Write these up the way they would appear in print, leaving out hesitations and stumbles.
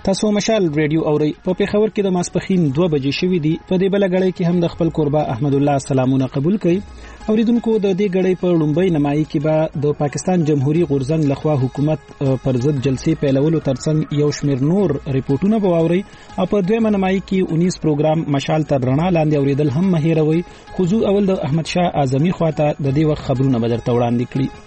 تاسو مشال ریډیو اوري په پیښور کې د ماسپخین 2 بجې شوې دي. په دې بل غړې کې هم د خپل قربا احمد الله سلامونه قبول کړي. اوریدونکو د دې غړې په لومبۍ نمایي کې به د پاکستان جمهوریت غورزنګ لخوا حکومت پر ضد جلسې پیلولو ترڅنګ یو شمېر نور ریپورتونه به واوري او په دویمه نمایي کې 19 پروګرام مشال تر رڼا لاندې اوریدل هم مهیروي. خو اول د احمد شاه اعظمي خواته د دې وخت خبرونه به درته وړاندې کړي.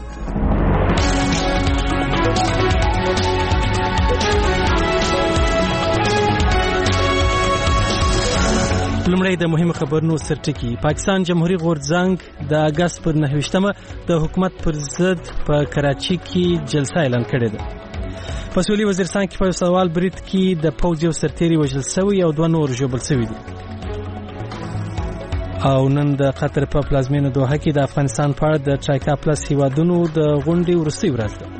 لومړی د مهمو خبرونو سرټکی. پاکستان جمهوریت غورزنګ د اگست پر 9مه د حکومت پر ضد په کراچي کې جلسه اعلان کړې ده. په سولې وزیرستان کې په سوال برید کې د پوځ یو سرتیری وژل شوی او 2 نور ژوبل شوي دي. او نن د قطر په پلازمینه دوحه کې د افغانستان په اړه د ټرایکا پلس هیوادونو د غونډې وروستۍ ورځ ده.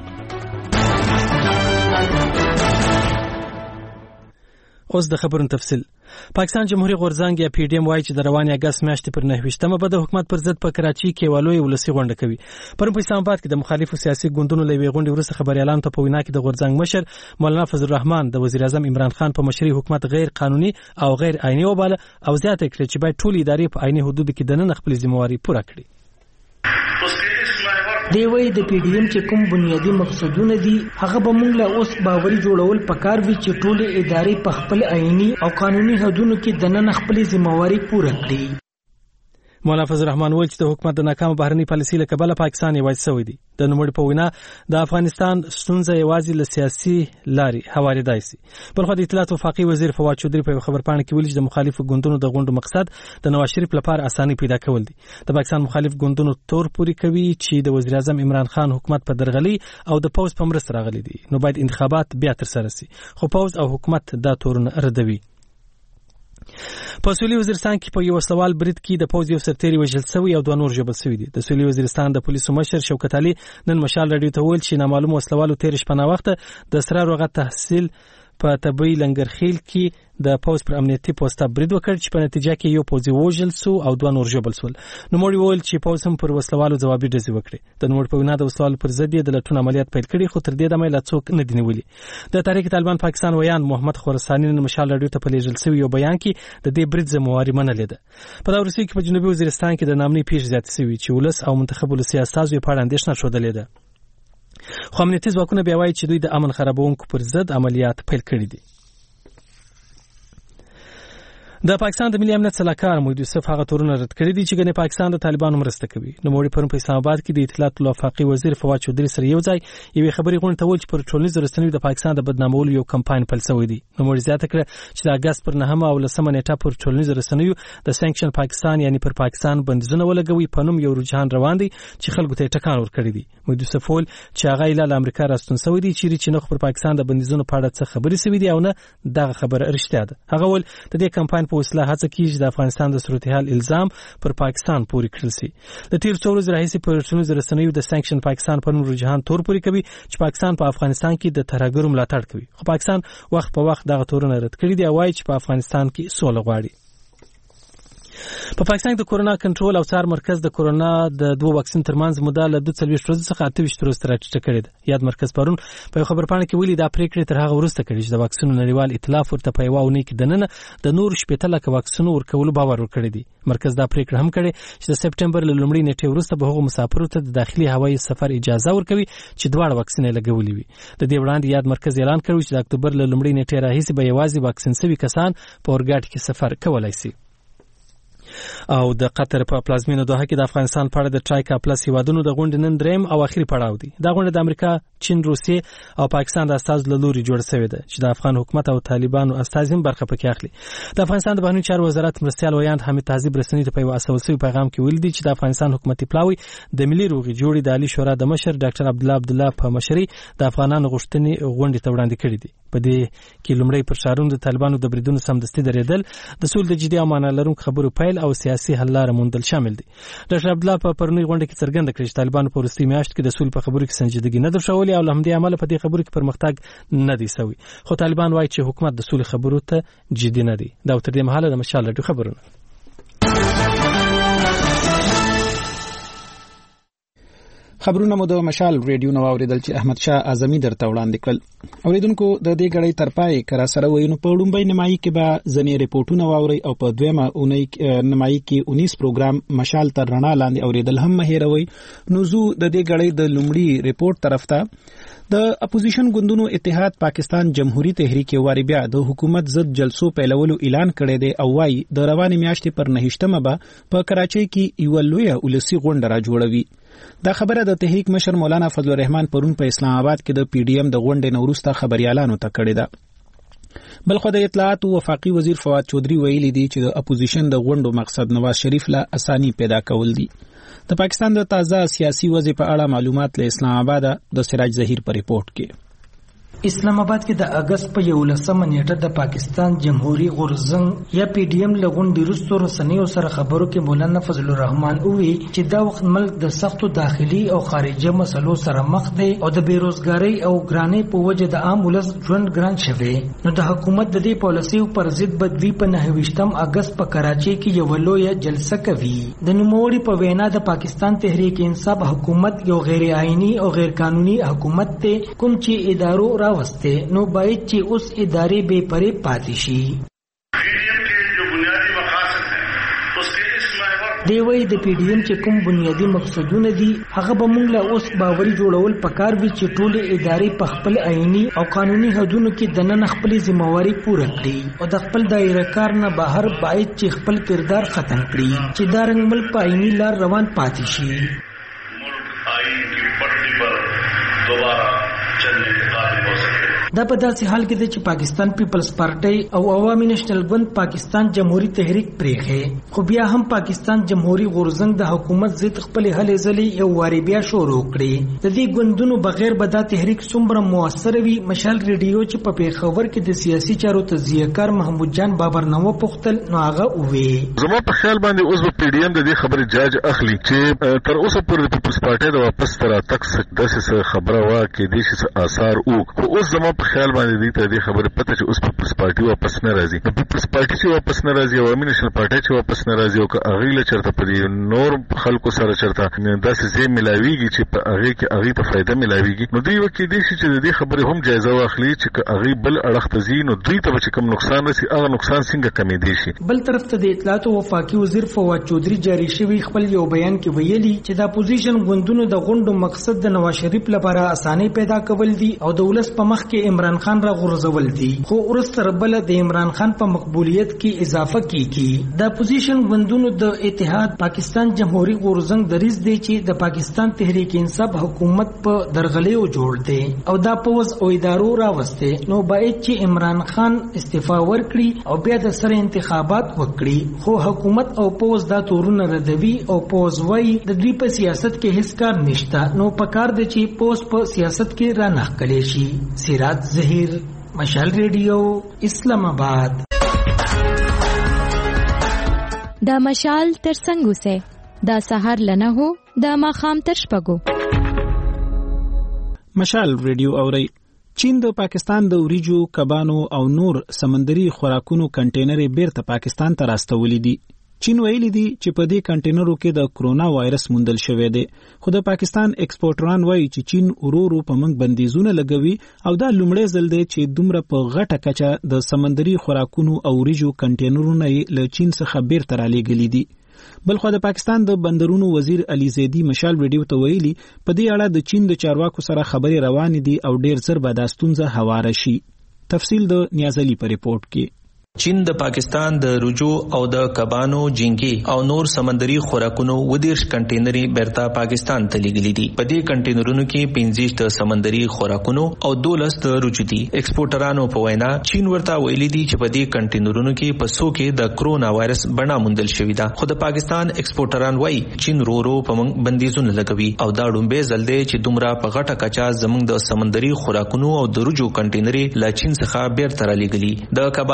اوس د خبرونو تفصیل. پاکستان جمهوریت غورزنګ یا پی ډی ام وايي چې د رواني اگست میاشتې پر 9مه به د حکومت پر ضد په کراچي کې والوي ولسی غونډه کوي. پرون په اسلام آباد کې د مخالفو سیاسي ګوندونو لوي غونډې وروسته خبريالانو ته په وینا کې د غورزنګ مشر مولانا فضل الرحمن د وزیر اعظم عمران خان په مشرۍ حکومت غیر قانوني او غیر آئینی وباله او زیاته کړې چې باید ټول ادارې په آئینی حدودو کې د نن خپل ذمہواری پوره کړي. دی وی د پی ډی ام چې کوم بنیادی مقصدونه دي هغه به موږ له اوس باوري جوړول پکار وي چې ټول ادارې په خپل آئینی او قانوني حدودو کې د نن خپل ذمہواری پوره کړي. مولانا فضل الرحمن وایي چې د حکومت د ناکام بهرنی پالیسي له کبله پاکستان یوازې شوی دی. د نوموړي په وینا د افغانستان ستونزه یوازې له سیاسي لارې هوارېدای شي. بلخو د اطلاعات وفاقي وزیر فواد چودري په خبرپاڼه کې ویلي چې د مخالفو ګوندونو د غونډو مقصد د نواز شریف لپاره اساني پیدا کول دي. د پاکستان مخالف ګوندونو تور پوري کوي چې د وزیر اعظم عمران خان حکومت په درغلي او د پوز په مرسته راغلي دي، نو باید انتخابات بیا تر سره شي. خو پوز او حکومت دا تورونه ردوي. په سولې وزیرستان کې په یو سوال برید کې د پوز یو سرتیری وژل شوی او 2 نور ژوبل شوي دي. د سولې وزیرستان د پولیسو مشر شوکت علي نن مشال رادیو ته ویل چې نامعلوم وسلوالو تیر شپه وخت د سره روغه تحصیل په طبي لنګرخیل کې د پوز پر امنیتي پوسټه برید وکړ چې په نتیجه کې یو پوزي وژل شو او 2 نور ژوبل شول. نو موري ویل چې پوز هم پر وسلوالو ځوابي ډزې وکړي. د نور په وینا د وسلوالو پر ضد د لټون عملیات پیل کړي، خو تر دې دمه لا څوک نه دي نیولي. د تحریک طالبان پاکستان ویان محمد خراساني نن مشال رادیو ته په لیږل شوی یو بیان کې د دې برید ذمہواری منلې ده. په دا ورسې کې په جنوبي وزیرستان کې د نامني پیښ زیات شوی چې ولس او منتخب ولسی اساس په اړه اندېښنه شودلې ده. خو امنیتي ځواکونه بیا وایي چې دوی د امن خرابونکو پر ضد عملیات پیل کړي دي. د پاکستان د ملي امنیت صلاحکار محمد یوسف هغه تورونه رد کړی دي چې ګنې پاکستان د طالبانو مرسته کوي. نو موري پرون په اسلام آباد کې د اطلاعات وفاقي وزیر فواد چودري سره یو ځای یوې خبري غونډه ته ویل چې پر ټولنیزو رسنیو د پاکستان د بدنامولو یو کمپاین پیل شوی دی. نو موري زیاته کړه چې د اگست پر 9مه او 10مه نیټه پر ټولنیزو رسنیو د سانکشن پاکستان یعنی پر پاکستان بندیزونه ولګوي په نوم یو رجحان روان دی چې خلکو ته ټکان ورکړي دي. محمد یوسف ویل چې هغه له امریکا راستون شوی دی چې نه پر پاکستان د بندیزونو په اړه څه خبري شوی دی او نه دغه خبره رښتیا ده. هغه ویل د دې کمپاین په وسیله هڅه کوي د افغانستان د صورتحال الزام پر پاکستان پوری کړل شي. د تیر څو ورځې راهیسې پر ټولنیزو رسنیو د سانکشن پاکستان په نوم رجحان تور پوری کوي چې پاکستان په افغانستان کې د ترهګرو ملاتړ کوي. خو پاکستان وخت په وخت دغه تورونه رد کړي دي او وايي چې په افغانستان کې سوله غواړي. په پاکستان د کورونا کنټرول او څار مرکز د کورونا د 2 واکسین ترمنځ موده له 42 ورځې څخه 28 ورځې ته راټیټه کړې ده. یاد مرکز پرون په خبرپاڼه کې ویلي دا پریکړه تر هغه وروسته کړې چې د واکسینو نړیوال ائتلاف ورته په یو اونۍ کې دننه د نور 80 لک واکسینو ورکولو باور ورکړی دی. مرکز دا پریکړه هم کړې چې د سپټمبر له لومړۍ نیټې وروسته به هغو مسافرو ته د داخلي هوایي سفر اجازه ورکوي چې 2 واکسین لګولي وي. د دې وړاندې یاد مرکز اعلان کړی چې د اکتوبر له لومړۍ نیټې راهیسې به یوازې واکسین شوي کسان په اورګاډي کې سفر کولای شي. او د قطر په پلازمینه دوحه کې د افغانستان په اړه د ټرایکا پلس هیوادونو د غونډې نن دریم او اخري پړاو دی. دا غونډه د امریکا، چین، روسیې او پاکستان د استازو له لوري جوړه شوې ده چې د افغان حکومت او طالبانو استازي هم برخه پکې اخلي. د افغانستان د بهرنیو چارو وزارت مرستیال ویاند حمید تعذیب رسنۍ ته په یو اساسي پیغام کې ویل دي چې د افغانستان حکومتي پلاوی د ملي روغې جوړې د عالی شورا د مشر ډاکټر عبدالله په مشرۍ د افغانانو غوښتنې غونډې ته وړاندې کړې دي. په دې کې لومړی پر شارونو د طالبانو د بریدونو سمدستي درېدل، د سولې د جدي او معنا لرونکو خبرو پیل او سیاسي حل لاره موندل شامل دي. ډاکټر عبدالله په پرونی غونډه کې څرګنده کړې چې طالبانو په وروستۍ میاشت کې د سولې په خبرو کې سنجیدګي نه درښولې او له همدې امله په دې خبرو کې پرمختګ نه دی شوی. خو طالبان وایي چې حکومت د سولې خبرو ته جدي نه دی. دا تر دې مهاله د مشال رادیو خبرونه. خبرونه مو د مشال ریډیو نو اوریدل چې احمد شاه اعظمي درته وړاندې کړل. اوریدونکو د دې غړې ترپای کرا سره وینو په وړومبۍ نمایي کې به ځنې ریپورتونه واوري او په دویمه نمایي کې 19 پروګرام مشال تر رڼا لاندې اوریدل هم مهیروي. نو زو د دې غړې د لومړي ریپورت طرف ته د اپوزیشن ګوندونو اتحاد پاکستان جمهوریت تحریک واری بیا د حکومت ضد جلسو پیلولو اعلان کړی دی او وايي د روانې میاشتې پر 9مه به په کراچۍ کې یو لوی ولسی غونډه را جوړوي. دا خبره د تحریک مشر مولانا فضل الرحمن پرون په اسلام آباد کې د پی ډی ایم د غونډې نوروسته خبريالانو ته کړې ده. بلخو د اطلاعات او وفاقي وزیر فواد چودري ویلي دي چې د اپوزیشن د غونډو مقصد نواز شریف له اساني پیدا کول دي. د پاکستان د تازه سیاسي وضع په اړه معلومات له اسلام آباد د سراج ظهیر په ریپورت کې. اسلام آباد کې د اگست په 11 نیټه د پاکستان جمهوریت غورزنګ یا پی ډی ایم لغونډې وروسته رسنیو سره خبرو کې مولانا فضل الرحمن وی چې دا وخت ملک د سختو داخلي او خارجي مسلو سره مخ دی او د بیروزګاری او ګرانۍ په وجه د عام ولس ژوند ګران شوی. نو د حکومت د دې پالیسي پر ضد بدوی په 29 اگست په کراچۍ کې یو لوی جلسه کوي. د نوموړي په وینا د پاکستان تحریک انصاف حکومت یو غیر آئینی او غیر قانوني حکومت ته کوم چې ادارو واسطے نو باید چې اوس ادارې بے پرې پاتې شي. دی وی د پی ډی ایم چې کوم بنیادی مقصدونه دي هغه به موږ له اوس باوري جوړول پکار وي چې ټول ادارې په خپل آئینی او قانوني حدودو کې د نن خپل ذمہواری پوره کړي او د خپل دایره کار نه بهر باید چې خپل کردار ختم کړي چې دا رنګ ملک په آئینی لار روان پاتې شي. ملک آئین کی پټی پر دوباره چلنے کے قابل ہو سکے. دا په داسې حال کې دی چې پاکستان پیپلز پارټي او عوامي نېشنل ګوند پاکستان جمهوریت تحریک پرېخه خو بیا هم پاکستان جمهوریت غورزنګ د حکومت ضد خپل هلې ځلې یو واری بیا شروع کړي. د دې ګوندونو بغیر به دا تحریک څومره موثر وي. مشال ریډیو چې په پیښور کې د سیاسي چارو تجزیه‌کار محمود جان بابر نو پختل نو هغه وې زما په خیال باندې اوس په پی ډی ایم د دې خبرې جاج اخلي چې تر اوسه پورې د پیپلز پارټي د واپس تر تک داسې خبره وا کې د شي آثار او اوس زما په خیال باندې دې ته دې خبره پته چې اوس پیپلز پارټي واپس نه راځي. نو پیپلز پارټي چې واپس نه راځي او عوامي نېشنل پارټي چې واپس نه راځي او که هغه له چرته په نور خلکو سره چرته داسې ځای ملاويږي چې په هغه کې هغه ته فائدہ ملاويږي نو دوی وکړي دي چې دې خبره هم جایزه واخلي چې هغه بل اړخ ته ځي نو دوی ته چې کوم نقصان رسي هغه نقصان څنګه کمې دي شي. بل طرف ته د اطلاعات او وفاقي وزیر فواد چودري جاری شوی خپل یو بیان کې ویلي چې د اپوزیشن ګوندونو د غونډو مقصد د نواز شریف لپاره اساني پیدا کول دي او د ولس په مخ کې عمران خان را غورځول دي خو ورسره بل د عمران خان په مقبولیت کې اضافه کیږي. د اپوزیشن ګوندونو د اتحاد پاکستان جمهوریت غورزنګ دریز دی چې د پاکستان تحریک انصاف حکومت په درغلیو جوړ دی او دا پوز او ادارو راوسته نو باید چې عمران خان استعفا ورکړي او بیا د سره انتخابات وکړي. خو حکومت او پوز دا تورونه ردوي او پوز وای د دوی په سیاست کې هیڅ کار نشته نو پکار دی چې پوز په سیاست کې را نخکلی شي. سراج ظهیر مشال ریډیو اسلام آباد. دا مشال تر څنګه سه دا سحر لنه هو دا ماخام تر شپګو. مشال ریډیو اوري. چین د پاکستان د وریجو کبانو او نور سمندري خوراکونو کنټینر بیرته پاکستان ته راستولې دي. چین ویلي دي چې په دې کنټینرو کې د کرونا وایرس موندل شوی دی خو د پاکستان ایکسپورټران وایي چې چین ورو په موږ بندیزونه لګوي او دا لومړی ځل دی چې دومره په غټه کچه د سمندري خوراکونو او وریجو کنټینرونه له چین څخه بیرته رالېږلي دي. بلخو د پاکستان د بندرونو وزیر علي زیدی مشال ویډیو ته ویلي په دې اړه د چین د چارواکو سره خبرې روانې دي او ډیر زر به دا ستونزه هواره شي. تفصیل د نیاز علي په ریپورت کې. چین د پاکستان د رجو او د کبانو جنګي او نور سمندري خوراکونو ودیرش کنټینري بیرته پاکستان ته لېږلي دي. په دې کنټینرونو کې 15 د سمندري خوراکونو او 12 د رجو دي. ایکسپورټرانو په وینا چین ورته ویلي دي چې په دې کنټینرونو کې په سو کې د کرونا وایرس بڼه موندل شوې ده. خو د پاکستان ایکسپورټران وایي چین ورو په موږ بندیزونه لګوي او دا ډومبه ځل دی چې دومره په غټه کچا زموږ د سمندري خوراکونو او د رجو کنټینري له چین څخه بیرته را لېږلي. د کبانو یو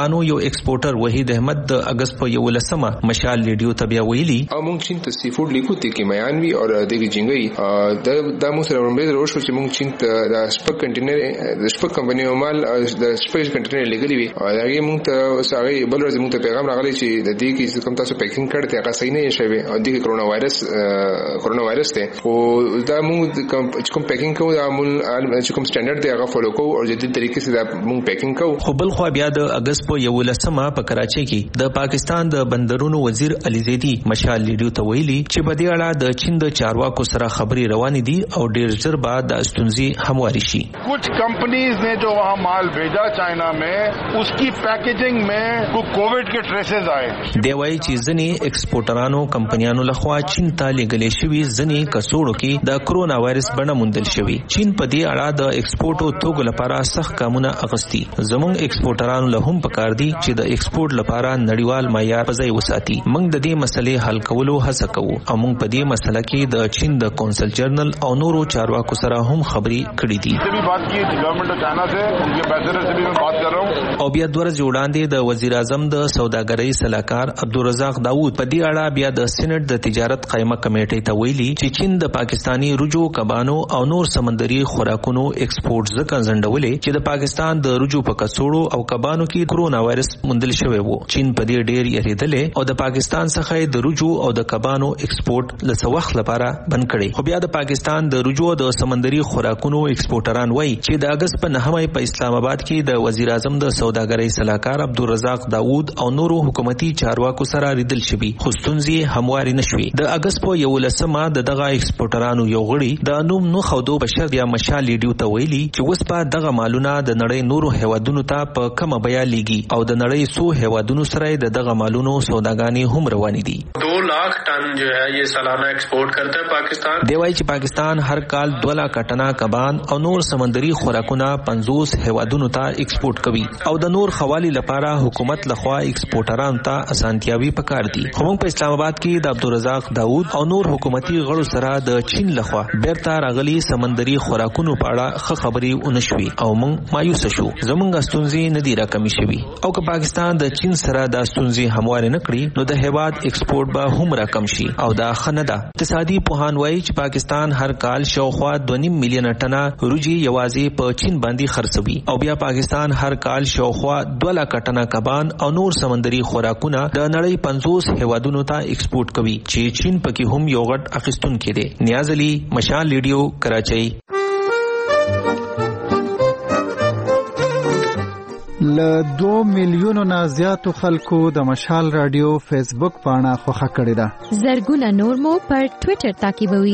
ایکسپورټر وحید احمد د اگست په 11 مشال ریډیو ته بیا ویلي او موږ چین ته سی فود لیکو ته کې میانوي او دغه جنګي د موږ سره ورمبه ورشو چې موږ چین ته د سپک کنټینر د سپک کمپنی مال د سپک کنټینر لګلی وي او هغه موږ ته ساري بل ورځ موږ ته پیغام راغلی چې د دې کې کوم تاسو پیکینګ کړته هغه صحیح نه شوی او د کرونا وایرس ته او دا موږ کوم پیکینګ کوو دا موږ کوم سټانډرډ دی هغه فالو کوو او جدي طریقې سره دا موږ پیکینګ کوو. خو بل خو بیا د اگست په 11 په کراچۍ کې د پاکستان د بندرونو وزیر علي زیدی مشال ریډیو ته ویلي چې په دې اړه د چین د چارواکو سره خبري روانې دي او ډېر ژر بعد د ستونزې همواري شي. कुछ कंपनीज ने जो वहाँ माल भेजा चाइना में उसकी पैकेजिंग में कुछ कोविड के ट्रेसेस आए. دی وايي چې ځینې ایکسپورټرانو کمپنیانو لخوا چین ته لېږلې شوي ځینې کڅوړو کې د کرونا وایرس بڼه موندل شوې. چین په دې اړه د ایکسپورټ او توکو لپاره سخت ګامونه اخیستي. زموږ ایکسپورټرانو له هم پکار دي چې د ایکسپورټ لپاره نړیوال معیار په ځای وساتي. موږ د دې مسلې حل کولو هڅه کوو او موږ په دې مسله کې د چین د کونسل جنرال او نورو چارواکو سره هم خبري کړې دي. او بیا د ورځې وړاندې د وزیر اعظم د سوداګرۍ سلاکار عبدالرزاق داوود په دې اړه بیا د سېنات د تجارت قائمه کمیټې ته ویلي چې چین د پاکستانی رجو کبانو او نور سمندري خوراکونو ایکسپورټ ځکه ځنډولې چې د پاکستان د رجو په کڅوړو او کبانو کې کرونا وایرس موندل شوی وو. چین په دې ډېر یریدلې او د پاکستان څخه د رجو او د کبانو ایکسپورټ لڅ وخت لپاره بند کړي. خو بیا د پاکستان د رجو د سمندري خوراکونو ایکسپورټران وایي چې د اگست په 9 په اسلام آباد کې د وزیر اعظم د سوداګرۍ سلاکار عبدالرزاق داوود او نورو حکومتي چارواکو سره ریدل شوي خو ستونزې همواري نشوي. د اگست په 11 د دغه ایکسپورټرانو یو غړي د نوم نو خودو بشر یا مشال ریډیو ته ویلي چې اوس په دغه مالونه د نړۍ نورو هیوادونو ته په کمه بیا لیږي او د نړۍ سو هیوادونو سره د دغه مالونو سوداګانې هم روانې دي. 2 लाख टन जो है ये सालाना एक्सपोर्ट करता है पाकिस्तान. دی وايي چې پاکستان هر کال 2 लाख ټنه کبان او نور سمندري خوراکونه 50 هیوادونو ته ایکسپورټ کوي او د نور خوالي لپاره حکومت لخوا ایکسپورټرانو ته اسانتیاوي پکار دي. خو موږ په اسلام آباد کې د عبدالرزاق داوود او نور حکومتي غړو سره د چین لخوا بیرته راغلي سمندري خوراکونو په اړه خبرې ونشوي او موږ مایوس شو. زموږ ستونزې نه دي راکمې شوي او که پاکستان د چین سره د ستونزې همواري نه کړي نو د هیواد ایکسپورټ به هم راکم شي او دا خنه ده. اقتصادي پوهان وایي چې پاکستان هر کال شاوخوا 2.5 میلیون ټنه روجي یوازې په چین باندې خرڅوي او بیا پاکستان هر کال شاوخوا 2 لک ټنه کبان او نور سمندري خوراکونه د نړۍ 50 هیوادونو ته ایکسپورټ کوي چې چین پکې هم یو غټ اخیستونکو دی. نیاز علي، مشال ریډیو، کراچۍ. له 2 میلیونو نه زیاتو خلکو د مشال رادیو فیسبوک پاڼه خوښه کړې ده. زرګونه نور مو پر ټوئیټر تعقیبوي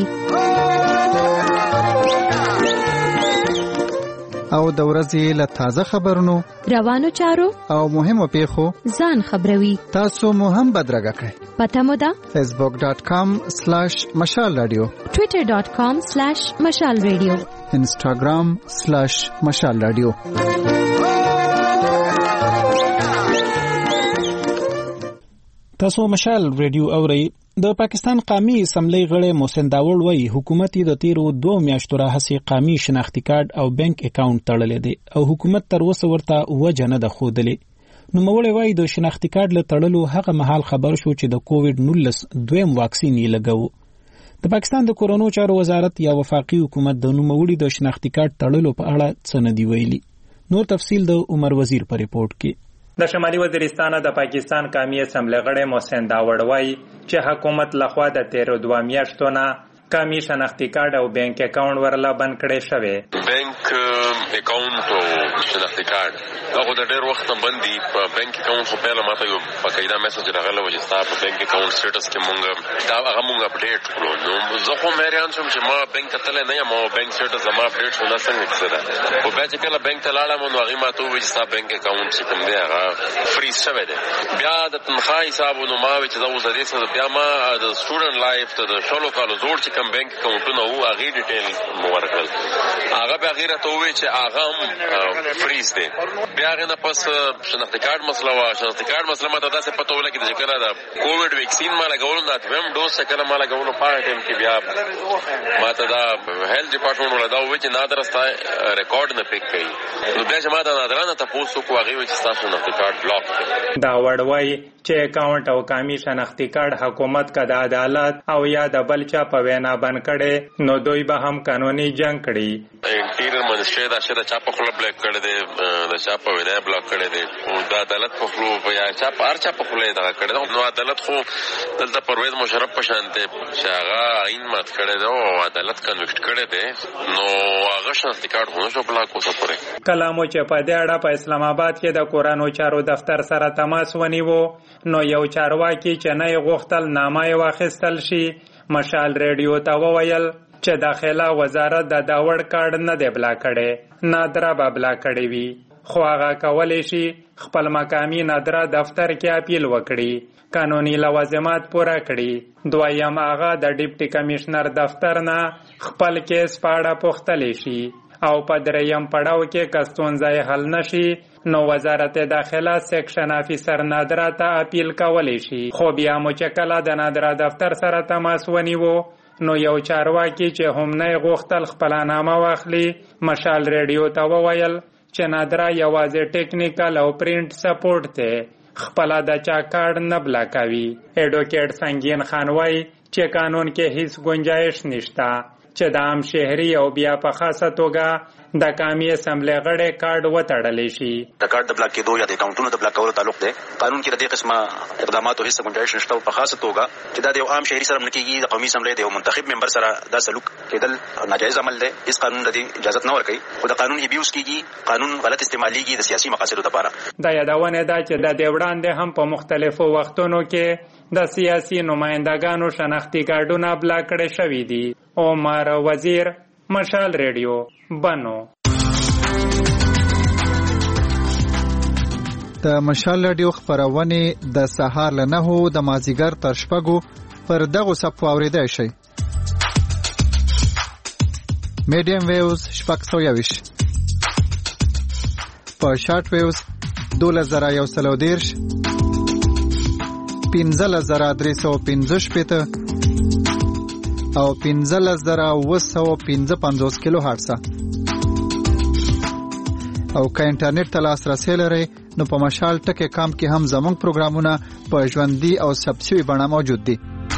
او د ورځې له تازه خبرونو، روانو چارو او مهمو پیښو ځان خبروي. تاسو مو هم بدرګه کړئ. پته مو ده facebook.com/مشال رادیو، twitter.com/مشال رادیو، instagram/مشال رادیو. تاسو مشال ریډیو اورئ. د پاکستان قومي اسمبلی غړی محسن داوړ وایي حکومت د تیرو 2 میاشتو راهیسې قومي شناختی کارت او بانک اکاونټ تړلې دی او حکومت تر اوسه ورته وجه نه ده ښودلې. نوموړی وایي د شناختی کارت له تړلو هغه مهال خبر شو چې د کووډ-19 دویم واکسین یې لګاوه. د پاکستان د کورونو چارو وزارت یا وفاقي حکومت د نوموړي د شناختی کارت تړلو په اړه څه نه دی ویلي. نور تفصیل د عمر وزیر په ریپورت کې. د شمالي وزیرستان د پاکستان قومي اسمبلی غړی محسن داوړ وایي چې حکومت لخوا د 2 میاشتو نه قومي شناختی کارت او بانک اکاونټ ورله بند کړی شوی. بانک اکاونټ او شناختی کارت هغه د ډېر وخت بند دي. په بانک اکاونټ خو پیله ماته یو باقاعده میسج راغلی و چې ستا په بانک اکاونټ سټیټس کې مونږ دا هغه مونږ اپډیټ کړو. نو زه خو حیران شوم چې ما بانک ته تللی نه یم او بانک سټیټس زما اپډیټ شو نه څنګه کیسه ده. خو بیا چې کله بانک ته لاړم نو هغې ماته وویل چې ستا بانک اکاونټ چې کوم دی هغه فریز شوی دی. بیا د تنخوا حساب نو ما ویل چې زه اوس د دې څه بیا ما د سټوډنټ لایف ته د 16 کالو زوړ چې کوم بانک اکاونټونه وو هغه ډیټیل مو ورکړل. هغه به غیره ته وی چې هغه فریز دی. بیا هغه نه پس شناختی کارت مسله وا شناختی کارت مسله ماته داسې پته ولګی چې کله دا کووډ ویکسین ما لګول دا دویم ډوز کله ما لګول په ټیم کې بیا ماته دا هیلث ډپارټمنټ ولا دا وی چې نادرسته ریکارډ نه پک کړي. نو بیا چې ما دا نادرانه تاسو کو هغه وی چې تاسو شناختی کارت بلاک کړي. دا وړوي چې اکاونټ او قومي شناختی کارت حکومت کا د عدالت او یا د بل چا په وینا بند کړي نو دوی به هم قانوني جنگ کړي. انټیریئر منسټری دا چې د چا په خپل بلاک کړي دي د چا په وینا بلاک کړي دي او د عدالت په خپل یا چا په هر چا په خپل دا کړي نو عدالت خو دلته پرویز مشرف په شان ته شاغه عین مات کړي دي او عدالت کنوکټ کړي دي نو هغه شناختی کارت هونه شو بلاک وسه پره. کلامو چې په دې اړه په اسلام آباد کې د قرآن چارو دفتر سره تماس ونیو نو یو چارواکي چې نه غوښتل نامه واخیستل شي مشال ریډیو ته وویل چې داخله وزارت د داوړ کارت نه دی بلا کړي نادره به بلا کړي وي خو هغه کولی شي خپل مقامی نادره دفتر کې اپیل وکړي قانوني لوازمات پوره کړي. دویم هغه د ډیپټي کمشنر دفتر نه خپل کیس په اړه پوښتلی شي او په دریم پړاو کې که ستونزه حل نشي نو وزارت داخله سیکشن افیسر نادره ته اپیل کولی شي. خو بیا مو چې کله د نادره دفتر سره تماس ونیو نو یو چارواکي چې هم نه غوښتل خپل نامه واخلي مشال ریډیو ته وویل چې نادره یوازې ټیکنیکل او پرینټ سپورټ ته خپل د چا کارت نه بلا کوي. ایډوکیټ سنگین خان وایي چې قانون کې هیڅ گنجائش نشته چې د عام شهري او بیا په خاصه توګه د قومي اسمبلی غړي کارت وتړلی شي. د کارت د بلاک کېدو یا د اکاونټونو د بلاک کولو تعلق دی قانون کې د دې قسمه اقداماتو هیڅ گنجائش نشته په خاصه توګه چې د یو عام شهري سره منکیږي د قومي اسمبلی د یو منتخب ممبر سره دا سلوک کېدل ناجایز عمل دی. هیڅ قانون د دې اجازه نه ورکوي او د قانون ابیوز کیږي قانون غلط استعماليږي د سیاسي مقاصدو لپاره. دا یادونه ده چې د دې وړاندې هم په مختلفو وختونو کې د سیاسي نمائندګانو شناختی کارتونه بلاک کړي شوي دي. عمر وزیر مشال ریډیو بنو. د مشال ریډیو خبرونه د سهار له 9 د مازیګر تر شپږو پر دغه صفو اوریدای شي. میډیم ویوز شپږ 120 په شارټ ویوز 2113 15315 او 15955 کیلو هرتز. او که انټرنیټ ته لاسرسي لرئ نو په مشال ټکی کام کې هم زموږ پروګرامونه په ژوندۍ او ثبتشوي بڼه موجود دي.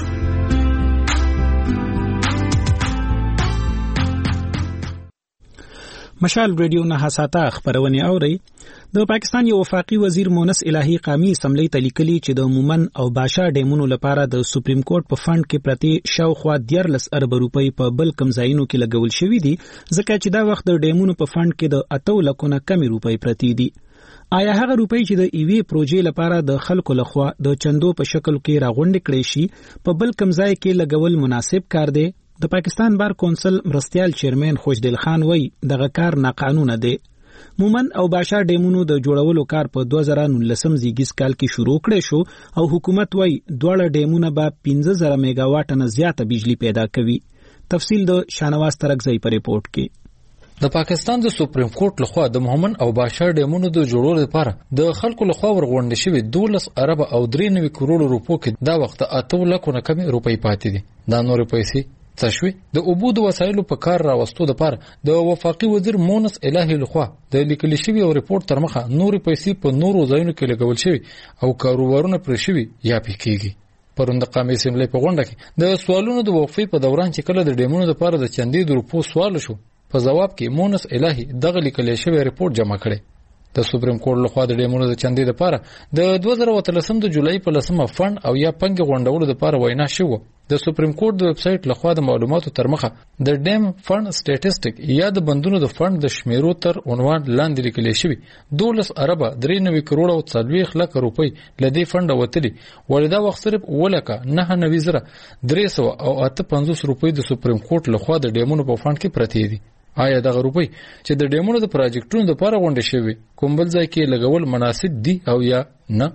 مشال ریډیو نه حساته خبرونه اوري. د پاکستان یو وفاقي وزیر مونس الهی قومي اسمبلی ته لیکلي چې د مومن او باشا ډیمونو لپاره د سپریم کورټ په فند کې پرتی شاوخوا 14 ارب روپۍ په بل کم ځایونو کې لګول شوې دي ځکه چې دا وخت د ډیمونو په فند کې د 8 لکه کمی روپۍ پرتی دي. آیا هغه روپۍ چې د ایوی پروژې لپاره د خلکو لخوا د چندو په شکل کې راغونډ کړي شي په بل کم ځای کې لګول مناسب کار دی؟ د پاکستان بار کونسل مرستیال چیرمن خوشدل خان وایي دغه کار ناقانونه دی. مومن او باشا ډیمونو د جوړولو کار په 2019 زیږیز کال کې شروع کړی شو او حکومت وایي دواړه ډیمونه به 15000 میگا واټ نه زیاته بجلی پیدا کوي. تفصیل د شانواز ترکزئی په ریپورت کې. د پاکستان د سپریم کورټ لخوا د مومن او باشا ډیمونو د جوړولو لپاره د خلکو لخوا ورغونډې شوې 12 ارب او 93 کروڑ روپو کې دا وخت 8 لکه کمی روپۍ پاتې دي. دا نور پیسې تشوي د عبود وسایلو په کار راوستو لپاره د وفاقي وزیر مونس الهی لخوا د لیکل شوی او ریپورت تر مخه نور پیسې په نورو ځایونو کې لګول شوی او کاروبارونه پر شوی یا پکېږي. پروند قومي اسمبلی په غونډه کې د سوالونو د وقفې په دوران چې کله د ډیمونو لپاره د چندې د روپو سوال شو په جواب کې مونس الهی دغه لیکل شوی ریپورت جمع کړي. د سپریم کورټ لخوا د ډیمونو د چندې لپاره د 2013 د جولای په 10 فند او یا پنګ غونډولو لپاره وینا شوه. د سپریم کورټ د ویب سټ لخوا د معلوماتو تر مخه د ډیم فند سټیټسټیک یا د بندونو د فند د شمیرو تر عنوان لاندې لیکل شوی 12 ارب 93 کروڑ او 40 لک روپۍ لدی فند وتلی ولدا وخت صرف ولکه 99300 او 850 روپۍ د سپریم کورټ لخوا د ډیمونو په فند کې پرتی دي. آیا دغه روپۍ چې د ډیمونو د پروجیکټونو لپاره غونډه شوی کوم بل ځای کې لګول مناسب دي او یا نه؟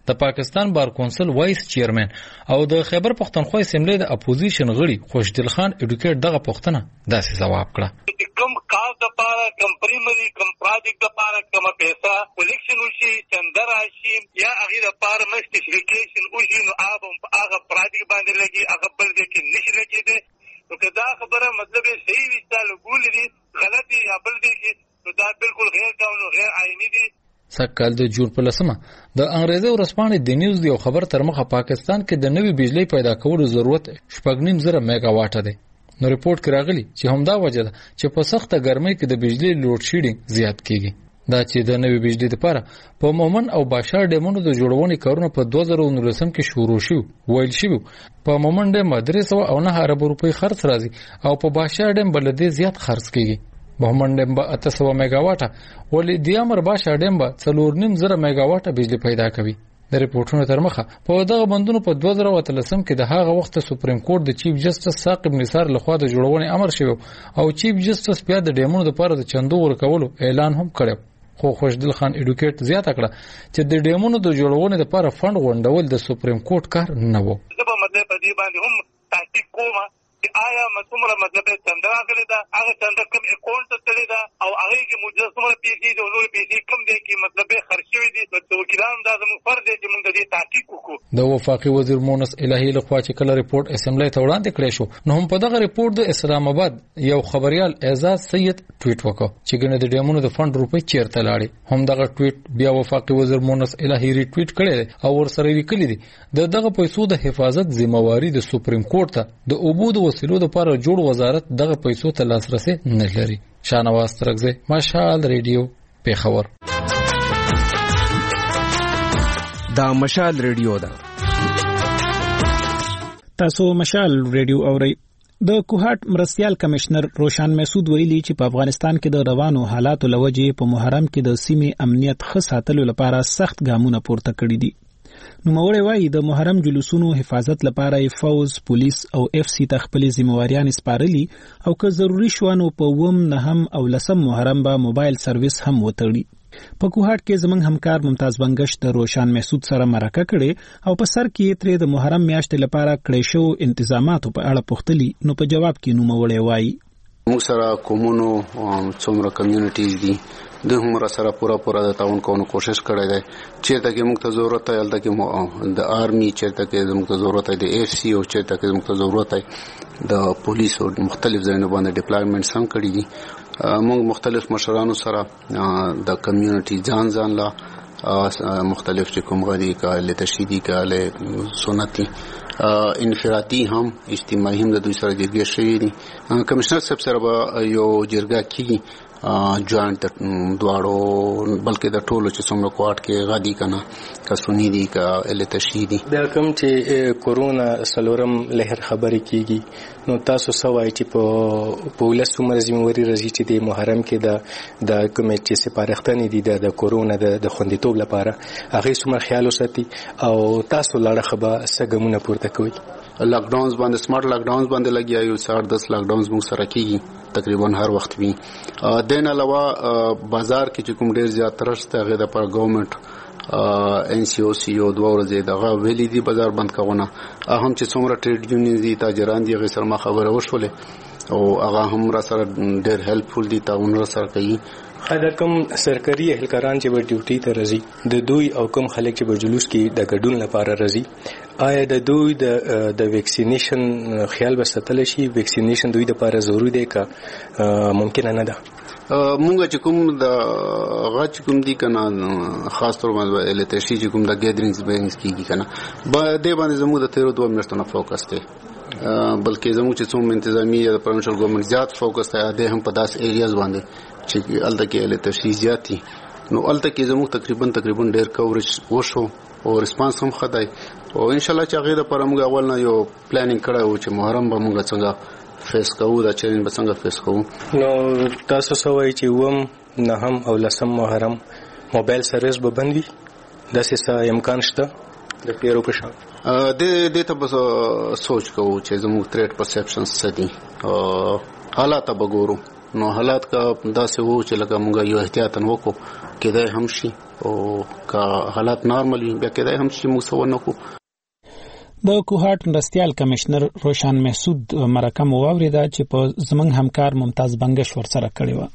د پاکستان بار کونسل وایس چیرمن او د خیبر پختونخوا اسمبلی د اپوزیشن غړي خوشدل خان اډوکیټ دغه پوښتنه داسې جواب کړه. کم کار د پاره کم پریمری کم پروجیکټ د پاره کم پیسې کلیکشن وشي چندر راشي یا هغه د پاره مستفیکیشن وشي نو هغه پروجیکټ باندې لګي هغه بل دې کې نشي لګیدي. نو کدا خبره مطلب صحیح وستال ګول دي غلطي یا بل دي نو دا بالکل غیر قانوني غیر آئینی دي. سکهال د جون په لسمه د انګریزي ورسپانې د نیوز دی خبر تر مخه پاکستان کې د نوې بجلی پیدا کولو ضرورت 9.5 میگا واټ دی. نو ریپورت کې راغلی چې همدا وجه ده چې په سخته ګرمۍ کې د بجلی لوډ شیډینګ زیات کیږي. دا چې د نوې بجلی لپاره په مومن او باشار ډیمونو د جوړونې کارونه په 2019 کې شروع شو ویل شو. په مومن ډیم 309 ارب روپۍ خرڅ راځي او په باشار ډیم بلدې زیات خرڅ کیږي. مومن ډیم به 800 میگا واټه ولې د امر باشار ډیم به 4.5 میگا واټه بجلی پیدا کوي. د ریپورتونو تر مخه په دغه بندونو په 2013 کې د هغه وخت سپریم کورټ د چیف جسټس ثاقب نثار لخوا د جوړونې امر شوی او چیف جسټس بیا د ډیمونو لپاره د چندو ورکولو اعلان هم کړو. خو خوشدل خان اډوکیټ زیاته کړه چې د ډیمونو د جوړونې لپاره فند غونډول د سپریم کورټ کار نه و. په مطلب په دې باندې هم تحقیق کومه چې آیا مسومره مطلب څنګه راغلی دا هغه څنګه کوم اکاونټ ته تللی دا او هغه کې مجسمه پیسې د نور پیسې کم دي کې مطلب خرج شوی دي د وکیلان دا زموږ فرض دی چې موږ دې تحقیق وکړو. د وفاقي وزیر مونس الهی لخوا چې کله ریپورت اسمبلی ته وړاندې کړی شو نو هم په دغه ریپورت د اسلام آباد یو خبريال اعزاز سید ټویټ وکړ چې ګنې د ډیمونو د فند روپۍ چیرته لاړې. هم دغه ټویټ بیا وفاقي وزیر مونس الهی ریټویټ کړی او ورسره لیکلی دی دغه پیسو د حفاظت ذمہواری د سپریم کورټ ته د عبود وسیلو لپاره جوړ وزارت دغه پیسو ته لاسرسي نه لري. شانواز ترغزه مشال ریډیو پیښور. دا مشال ریډیو ده. تاسو مشال ریډیو اورئ. د کوهاټ مرستيال کمشنر روشان مسعود ویلي چې په افغانستان کې د روانو حالاتو لوجې په محرم کې د سیمې امنیت ښه ساتلو لپاره سخت ګامونه پورته کړي دي. نو موري وایي د محرم جلوسونو حفاظت لپاره فوز پولیس او اف سی تخپل ذمہواریان سپارلي او که ضروری شوانو په 9 او 10 محرم به موبایل سرویس هم وتړي. په کوهاټ کې زمنګ همکار ممتاز بنگش د روشان مسعود سره مرکه کړي او په سر کې ترې د محرم میاشتې لپاره کړې شو انتظاماتو په اړه پوښتلي. نو په جواب کې نو موري وایي موږ سره کومونو څومره کمیونټیز دي د هم سره پورا د تعاون کوو کوشش کړی دی چې ته کې موږ ته ضرورت دی الته کې د آرمي چې ته کې موږ ته ضرورت دی د اف سی او چې ته کې موږ ته ضرورت دی د پولیس او مختلف ځایونو باندې ډیپلایمنټ هم کړی دي. موږ مختلف مشرانو سره د کمیونټي ځان لا مختلف چې کوم غړي کاله تشدیدي کاله سنتي انفرادي هم اجتماعي هم د دوی سره جرګه شوې دي. کمشنر صاحب سره یو جرګه کیږي جوائنٹ دواړو بلکې د ټولو چې څومره کوارټ کې غادي کنه کا سنی دي کا ال تشهیدي دا کوم چې کورونا سلورم لهر خبرې کیږي نو تاسو سوای چې په ولس عمر زموږ رضی چې د محرم کې د کمیټې سپارښتنې دي د کورونا د خوندیتوب لپاره هغه څومره خیال وساتي او تاسو لاړه خبره سګمونه پورته کوي. لاک ډاونز باندې سمارټ لاک ډاونز باندې لګیا یو 10 لاک ډاونز موږ سره کیږي تقریبا هر وخت وي. دین علاوه بازار کې چې کوم ډیر زیات ترشته غي د پر ګورنمنت ان سی او سی او دوه ورځې دغه ویلي دي بازار بند کاونه هم چې څومره ټریډ یونین دي تاجران دي غي سره ما خبره وشولې او هغه هم را سره ډیر هیلپفل دي تعاون را سره کوي. دا کوم سرکاري اهلکاران چې په ډیوټي ته راځي د دوی او کوم خلک چې په جلوس کې د ګډون لپاره راځي آیا د دوی د ویکسینیشن خیال بستل شي ویکسینیشن دوی لپاره ضروری دی که ممکن نه ده؟ مونږ چې کوم د غاچ کوم دي کنه خاص تور باندې الټشي چې کوم د ګیدرینګز بینګز کیږي کنه با دې باندې زموږ د 13 میاشتو نه فوکس دی بلکې زموږ چې څوم انتظامی یا پرنشل ګورنمنت زیات فوکس دی هم په داس ایریاز باندې چې الته کې الټشي زیاتی نو الته کې زموږ تقریبا ډیر کورج وشو او ریسپانس هم خدای او ان شاء الله چې غیره پر موږ اول نه یو پلانینګ کړو چې محرم به موږ څنګه فیس کوو دا چیلنج به څنګه فیس کوو. نو تاسو سوای چې نه هم او لسم محرم موبایل سرویس به بند وي داسې څه امکان شته د پیرو په شان د ته به سوچ کوو چې زموږ تھریټ پرسپشن څه دي حالات به ګورو نو حالات کا داسې وو چې لکه موږ یو احتیاطن وکړو کېدای هم شي او کا حالات نارمل وي بیا کېدای هم چې موږ سونه کو. د کوهاټ مرستيال کمشنر روشان محسود مرکه مو واوریده چې په زمنګ همکار ممتاز بنگش ورسره کړی و.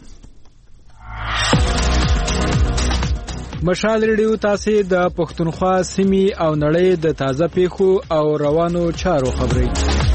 مشال ریډیو تاسو د پښتونخوا سیمې او نړۍ د تازه پیښو او روانو چارو خبري.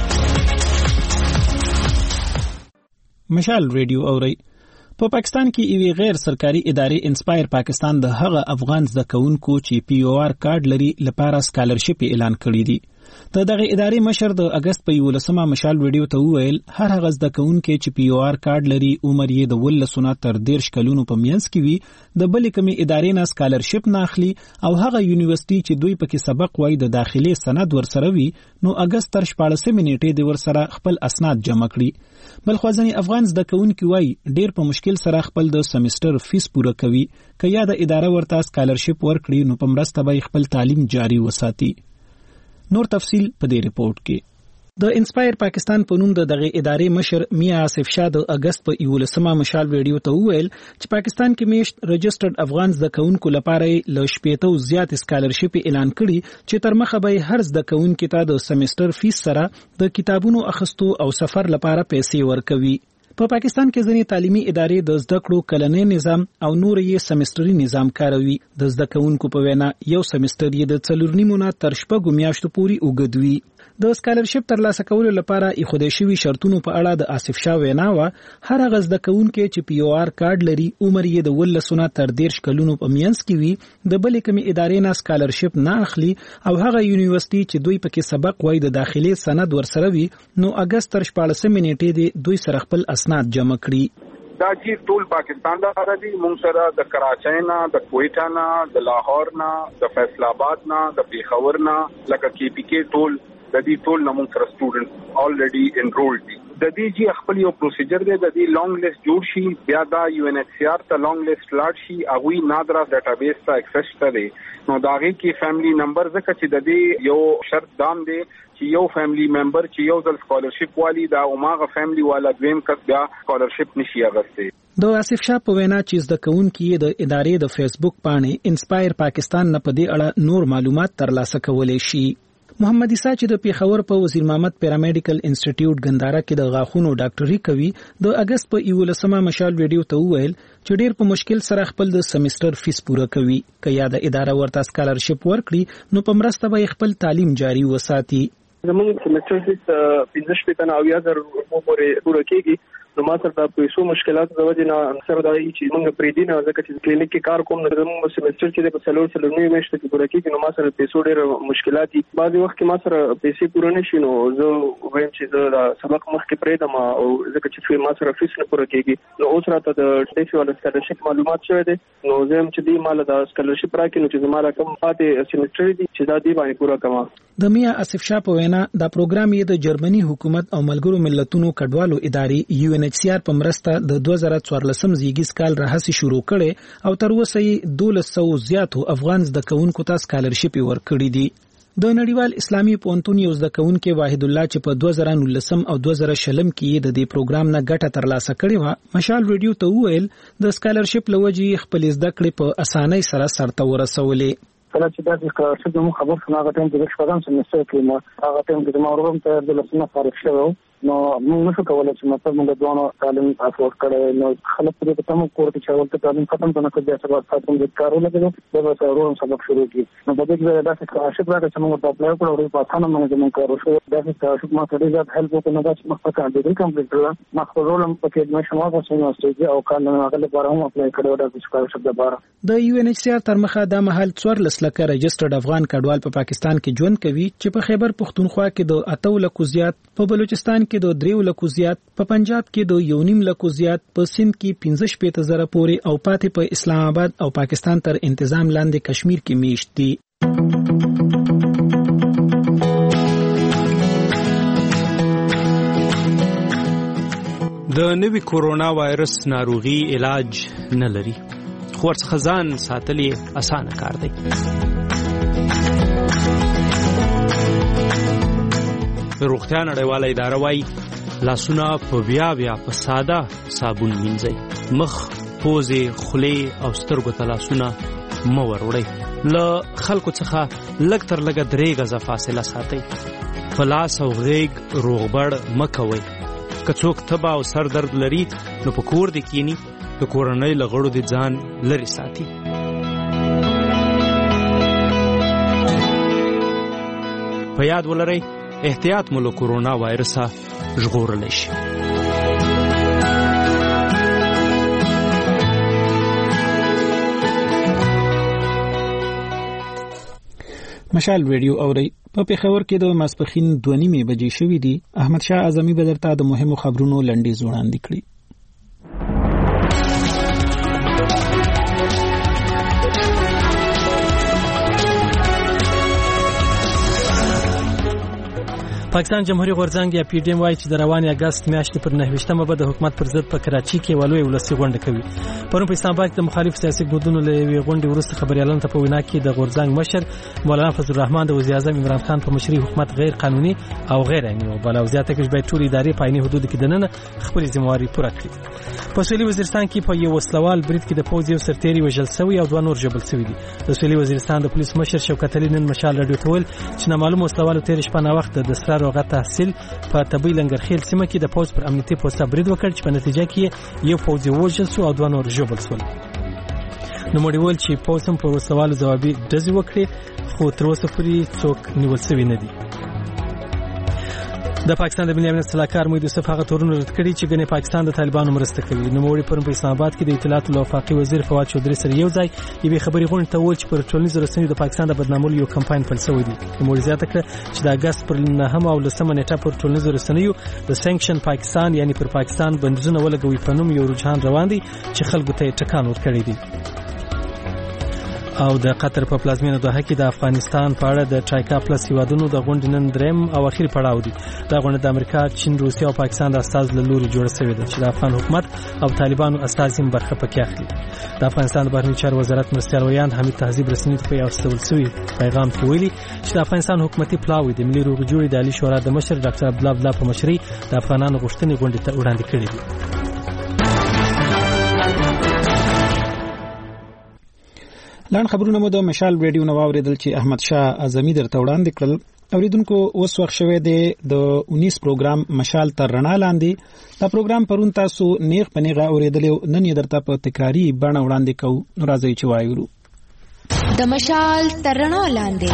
مشال ریډیو اوري. په پاکستان کې یوې غیر سرکاري ادارې انسپایر پاکستان د هغه افغان زده کوونکو چې POR کارت لري لپاره سکالرشپ اعلان کړی دی. دغه ادارې مشر د اگست په 11مه مشال ویډیو ته وویل هر هغه زده کوونکي چې POR کارت لري عمر یې د 19 تر 13 کلونو په میانس کې وي د بلې کومې ادارې نه سکالرشپ نه اخلي او هغه یونیورسيټي چې دوی پکې سبق وایي د داخلي سند ورسره وي نو اگست تر 14 نیټې د ورسره خپل اسناد جمع کړي. بل خوازنی افغان زده کوونکي وایي ډیر په مشکل سره خپل د سمستر فیس پوره کوي که یا د اداره ورته سکالرشپ ورکړي نو په مرسته به خپل تعلیم جاری وساتي. نور تفصیل په دې ریپورت کې. د انسپایر پاکستان په نوم دغه ادارې مشر میا آصف شاه د اگست په 11مه مشال ویډیو ته وویل چې پاکستان کې میشت رجسټرډ افغان زده کوونکو لپاره ل 80 زیات سکالرشپ اعلان کړي چې تر مخه به هر زده کوونکي ته د سمستر فیس سره د کتابونو اخستو او سفر لپاره پیسې ورکوي. په پاکستان کې ځینې تعلیمي ادارې د زده کړو کلنی نظام او نور یې سمستري نظام کاروي. د زده کوونکو په وینا یو سمستر یې د 4 نیمونه تر 6 میاشتو پورې اوږدوي. د سکالرشپ ترلاسه کولو لپاره ایښودل شوي شرطونو په اړه د آصف شاه وینا و هر هغه زده کوونکي چې POR کارت لري عمر یې د 19 تر 13 کلونو په میانس کې وي د بلې کومې ادارې نه سکالرشپ نه اخلي او هغه یونیورسيټي چې دوی پکې سبق وایي د داخلي سند ورسره وي نو اگست تر 14 نیټې د دوی سره خپل اسناد جمع کړي. دا چې ټول پاکستان د راځي مونږ سره د کراچۍ نه د کویټا نه د لاهور نه د فیصل آباد نه د پیښور نه لکه KPK ټول د دې ټول نمون سره سټوډنټ الریډي انرولډ دي. د دې چې خپل یو پروسیجر دی د دې لانګ لیست جوړ شي بیا دا UNHCR ته لانګ لیست لاړ شي هغه نادرا ډیټابیس ته اکسس کوي نو دا غي کې فیملی نمبر ځکه چې د دې یو شرط دام دی چې یو فیملی ممبر چې یو ځل سکالرشپ والی دا اوماغه فیملی والا دویم کس بیا سکالرشپ نشي اغسته. د آصف شاه په وینا چې زده کوونکي د ادارې د فیسبوک پاڼې انسپایر پاکستان نه په دې اړه نور معلومات ترلاسه کولای شي. محمد عیسی چې د پیښور په وزیر محمد پیرامیډیکل انسټیټیوټ ګنداره کې د غاښونو ډاکټري کوي د اگست په 11مه مشال ویډیو ته وویل چې ډیر په مشکل سره خپل د سمستر فیس پوره کوي که یا د اداره ورته سکالرشپ ورکړي نو په مرسته به خپل تعلیم جاری وساتي. زموږ سمستر فیس 15 او 1000 پورې پوره کیږي نو ما سره د پیسو مشکلات د وجه نه سره دا چې موږ پرې دي نه ځکه چې کلینیک کې کار کوم نو زموږ سمستر چې په سلور نوې میاشتې کې پوره کیږي نو ما سره پیسو ډېر مشکلات دي. بعضي وخت کې ما سره پیسې پوره نشي نو زه وایم چې زه د سبق مخکې پرې دم او ځکه چې ما سره فیس نه پوره کیږي نو اوس راته د ډیفي ولا سکالرشپ معلومات شوی دي نو زه هم چې دی مال د سکالرشپ راکې نو چې زما رقم پاتې سمستر دي چې دا دی باندې پوره کما. د میا آصف شاه په وینا دا پروګرام یې د جرمني حکومت او ملګرو ملتونو کډوالو ادارې UNHCR په مرسته د 2014 زیږیز کال راهسي شروع کړي او تر اوسه یې 1200 زیاتو افغان زده کوونکو ته سکالرشپ ورکړي دي. د نړیوال اسلامي پوهنتون یو زده کوونکی واحد الله چې په 2019 او 2020 کې د دې پروګرام نه ګټه ترلاسه کړې و مشال ویډیو ته وویل د سکالرشپ لوجې خپل زده کړې په اسانۍ سره سرته ورسولې. کله چې دا سکالرشپ د مو خبر شنه غټم چې شپږم سمستر کې مو هغه ټیم کې ما ورغم ته د لسنه فارغ شوم نو موږ نشو کولای چې مطلب موږ دوه تعلیم افورد کړو نو خلک په دې تمام کور کې چې ولته تعلیم ختم کنه چې بیا سبا تاسو د کارو لګو دا به ورو سبق شروع کی نو په دې کې دا سکالرشپ راځي چې موږ په اپلای کړو او په اسانه باندې موږ کارو شو دا سکالرشپ ما ته ډېر هیلپ وکړ دا چې مخ ته ډېر کمپلیټ کړو ما خپل رول په کې ایڈمیشن واغسته نو استاد او کال نه هغه لپاره هم اپلای کړو دا سکالرشپ لپاره. د UNHCR تر مخه د محل 14 لکه رجسټرډ افغان کډوال په پاکستان کې ژوند کوي چې په خیبر پختونخوا کې د 8 لکو زیات په بلوچستان کې د 3 لکو زیات په پنجاب کې د 1.5 لکو زیات په سند کې 15,000 پورې او پاتې په اسلام آباد او پاکستان تر انتظام لاندې کشمیر کې میشت دي. د نوي کورونا وایرس ناروغي علاج نه لري خو ورڅخه ځان ساتل اسانه کار دی. روغتیا نړیواله اداره وايي لاسونه په بیا په ساده صابون وینځئ. مخ، پوزې، خولې او سترګو ته لاسونه مو وروړئ. له خلکو څخه لږ تر لږه 3 غزه فاصله ساتئ. په لاس او غیږ روغبړ مه کوئ. که څوک تبه او سر درد لري نو په کور دې کینی، د کورنۍ له غړو دې ځان لرې ساتي. په یاد ولرئ احتیاط مو له کورونا وایرسه ژغورلی شي. مشال ریډیو اوري. په پیښور کې د ماسپخین 2:30 بجې شوې دي. احمد شاه اعظمي به درته د مهمو خبرونو لنډیز وړاندې کړي. پاکستان جمهوریت غورځنګ یا پی ډی ایم وايي چې د روانې اگست میاشتې پر 9 به د حکومت پر ضد په کراچي کې ولوي ولسي غونډه کوي. پرون په اسلام آباد کې د مخالف سیاسي ګوندونو له غونډې وروسته خبريالانو ته په وینا کې د غورځنګ مشر مولانا فضل الرحمن د وزیر اعظم عمران خان په مشرۍ حکومت غیر قانوني او غیر عیني او بل وضعیت کې باید ټول ادارې په عیني حدود کې دننه خپل ذمہواری پوره کړي. په سویلي وزیرستان کې په یو وسلوال برید کې د پوز یو سرتیری وژل شوی او 2 نور ژوبل شوی دي. د سویلي وزیرستان د پولیس مشر شوکت علي نن مشال رادیو ته ویل چې نامعلوم وسلوال تیر شپه نه وخت د سره روغه تحصیل په طبي لنګرخیل سیمه کې د پوز پر امنیتي پوسټه برید وکړ چې په نتیجه کې یو پوز وژل شو او 2 نور ژوبل شول. نو مړي ول چې پوز هم په وسلوال ځوابي ډزې وکړي خو تر اوسه پورې څوک نیول شوی نه دي. د پاکستان د ملي امنیت صلاحکار موحد یوسف هغه تورونه رد کړي چې ګنې پاکستان د طالبانو مرسته کوي. نو موري پرون په اسلام آباد کې د اطلاعات او وفاقي وزیر فواد چودري سره یو ځای یوه خبري غونډه ته وویل چې پر ټولنیزو رسنیو د پاکستان د بدنامولو یو کمپاین پیل شوی دی. موري زیاته کړه چې د اگست پر 9 او 10 نیټه پر ټولنیزو رسنیو د سانکشن پاکستان یعنی پر پاکستان بندیزونه ولګوي په نوم یو رجحان روان دی چې خلکو ته ټکان ورکړي دي. او د قطر په پلازمینه دوحه کې د افغانستان په اړه د ټرایکا پلس هیوادونو د غونډې نن دریم او اخیری پړاو دی. دا غونډه د امریکا، چین، روسیه او پاکستان د استاد له لوري جوړه شوې ده چې د افغان حکومت او طالبانو استازیم برخه پکې اخلي. د افغانستان د بهرنیو چارو وزارت مرستیال ویاند حمید تهذیب رسمي په یو استول شوی پیغام کې ویلي چې د افغانستان حکومتي پلاوی د ملي روغ جوړې د عالی شورا د مشر ډاکټر عبدالله په مشرۍ د افغانانو غوښتنې غونډې ته وړاندې کړې دي. لاند خبرونه مو د مشال ریډیو نو اوریدل چې احمد شاه اعظمي درته وړاندې کړل. اوریدونکو اوس وخت شوه د 19 پروګرام مشال تر رڼا لاندې. دا پروګرام پرون تاسو نیغ پنیغه اوریدل نن یې درته په تکراری بڼه وړاندې کوو. نو راځي چې وایو د مشال تر رڼا لاندې.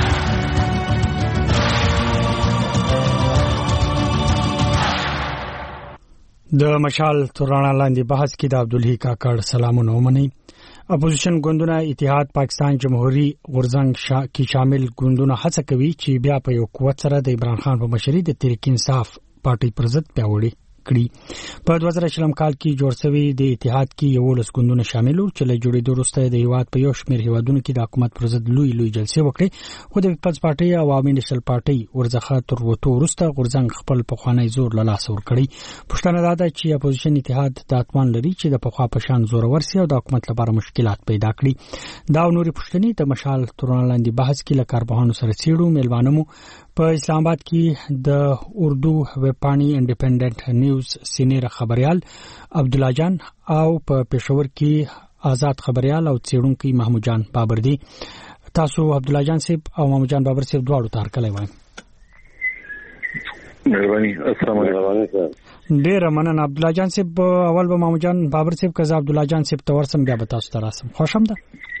د مشال تر رڼا لاندې بحث کې د عبدالحی کاکړ سلامونه ومني. اپوزیشن ګوندونه اتحاد پاکستان جمهوریت غورځنګ کې شامل ګوندونه هڅه کوي چې بیا په یو قوت سره د عمران خان په مشرۍ د تحریک انصاف پارټي پر ضد پیاوړي کړي. په 2000 کال کې جوړ شوی د اتحاد کې یو لس ګوندونه شامل وو چې له جوړېدو وروسته د هیواد په یو شمېر هیوادونو کې د حکومت پر ضد لوی جلسې وکړي. خو د پیپلز پارټي او عوامي نېشنل پارټي ورڅخه تر وته وروسته غورځنګ خپل پخوانی زور له لاسه ورکړي. پښتنه دا چې اپوزیشن اتحاد د اتمان لري چې د پخوا په شان زور ورسي او د حکومت لپاره مشکلات پیدا کړي. دا نوري پښتني د مشال تورن لاندې بحث کې لکه کاربهانو سره سیړو ملوانمو په اسلام آباد کې د اردو ویب پاڼې انډیپندنت نیوز سینیر خبريال عبد الله جان او په پېښور کې آزاد خبريال او څېړونکي محمود جان بابر دي. تاسو عبد الله جان صاحب او محمود جان بابر صاحب دواړو ته هرکلی وایم. مهرباني. السلام علیکم. ډیر مننه عبد الله جان صاحب. اول به محمود جان بابر صاحب کزه عبد الله جان صاحب تورسم بیا به تاسو ته راسم. خوشم ده.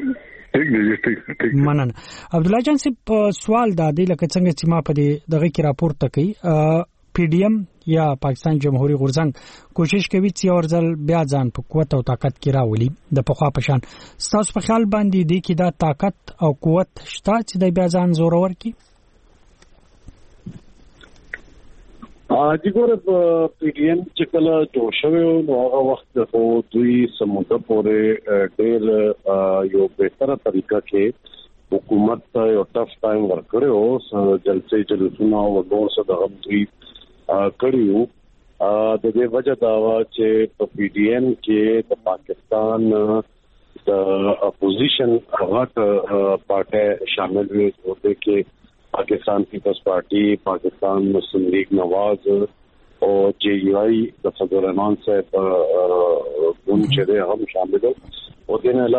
مننه. عبد الله جان صاحب سوال دا دی لکه څنګه چې ما په دغه کې راپورته کړی پی ډی ایم یا پاکستان جمهوریت غورځنګ کوشش کوي چې اورځل بیا ځان په قوت او طاقت کې راولي د پخوا په شان. تاسو په خیال باندې دی کې دا طاقت او قوت شته چې د بیا ځان زورور کی؟ دغه پی ډی ایم چې کله جوړ شوی نو هغه وخت خو دوی سموده پورې ډېر یو بهتره طریقه کې حکومت ته یو ټف ټایم ورکړو. جلسې جلسونه او نور څه دغه دوی کړیو. د دې وجه دا و چې په پی ډی ایم کې د پاکستان د اپوزیشن هغه پارټي شامل وي چې پاکستان پیپلز پارٹی، پاکستان مسلم لیگ نواز اور جے یو آئی فضل الرحمان صاحب ان چہرے ہم شامل ہیں. اور ان علاوہ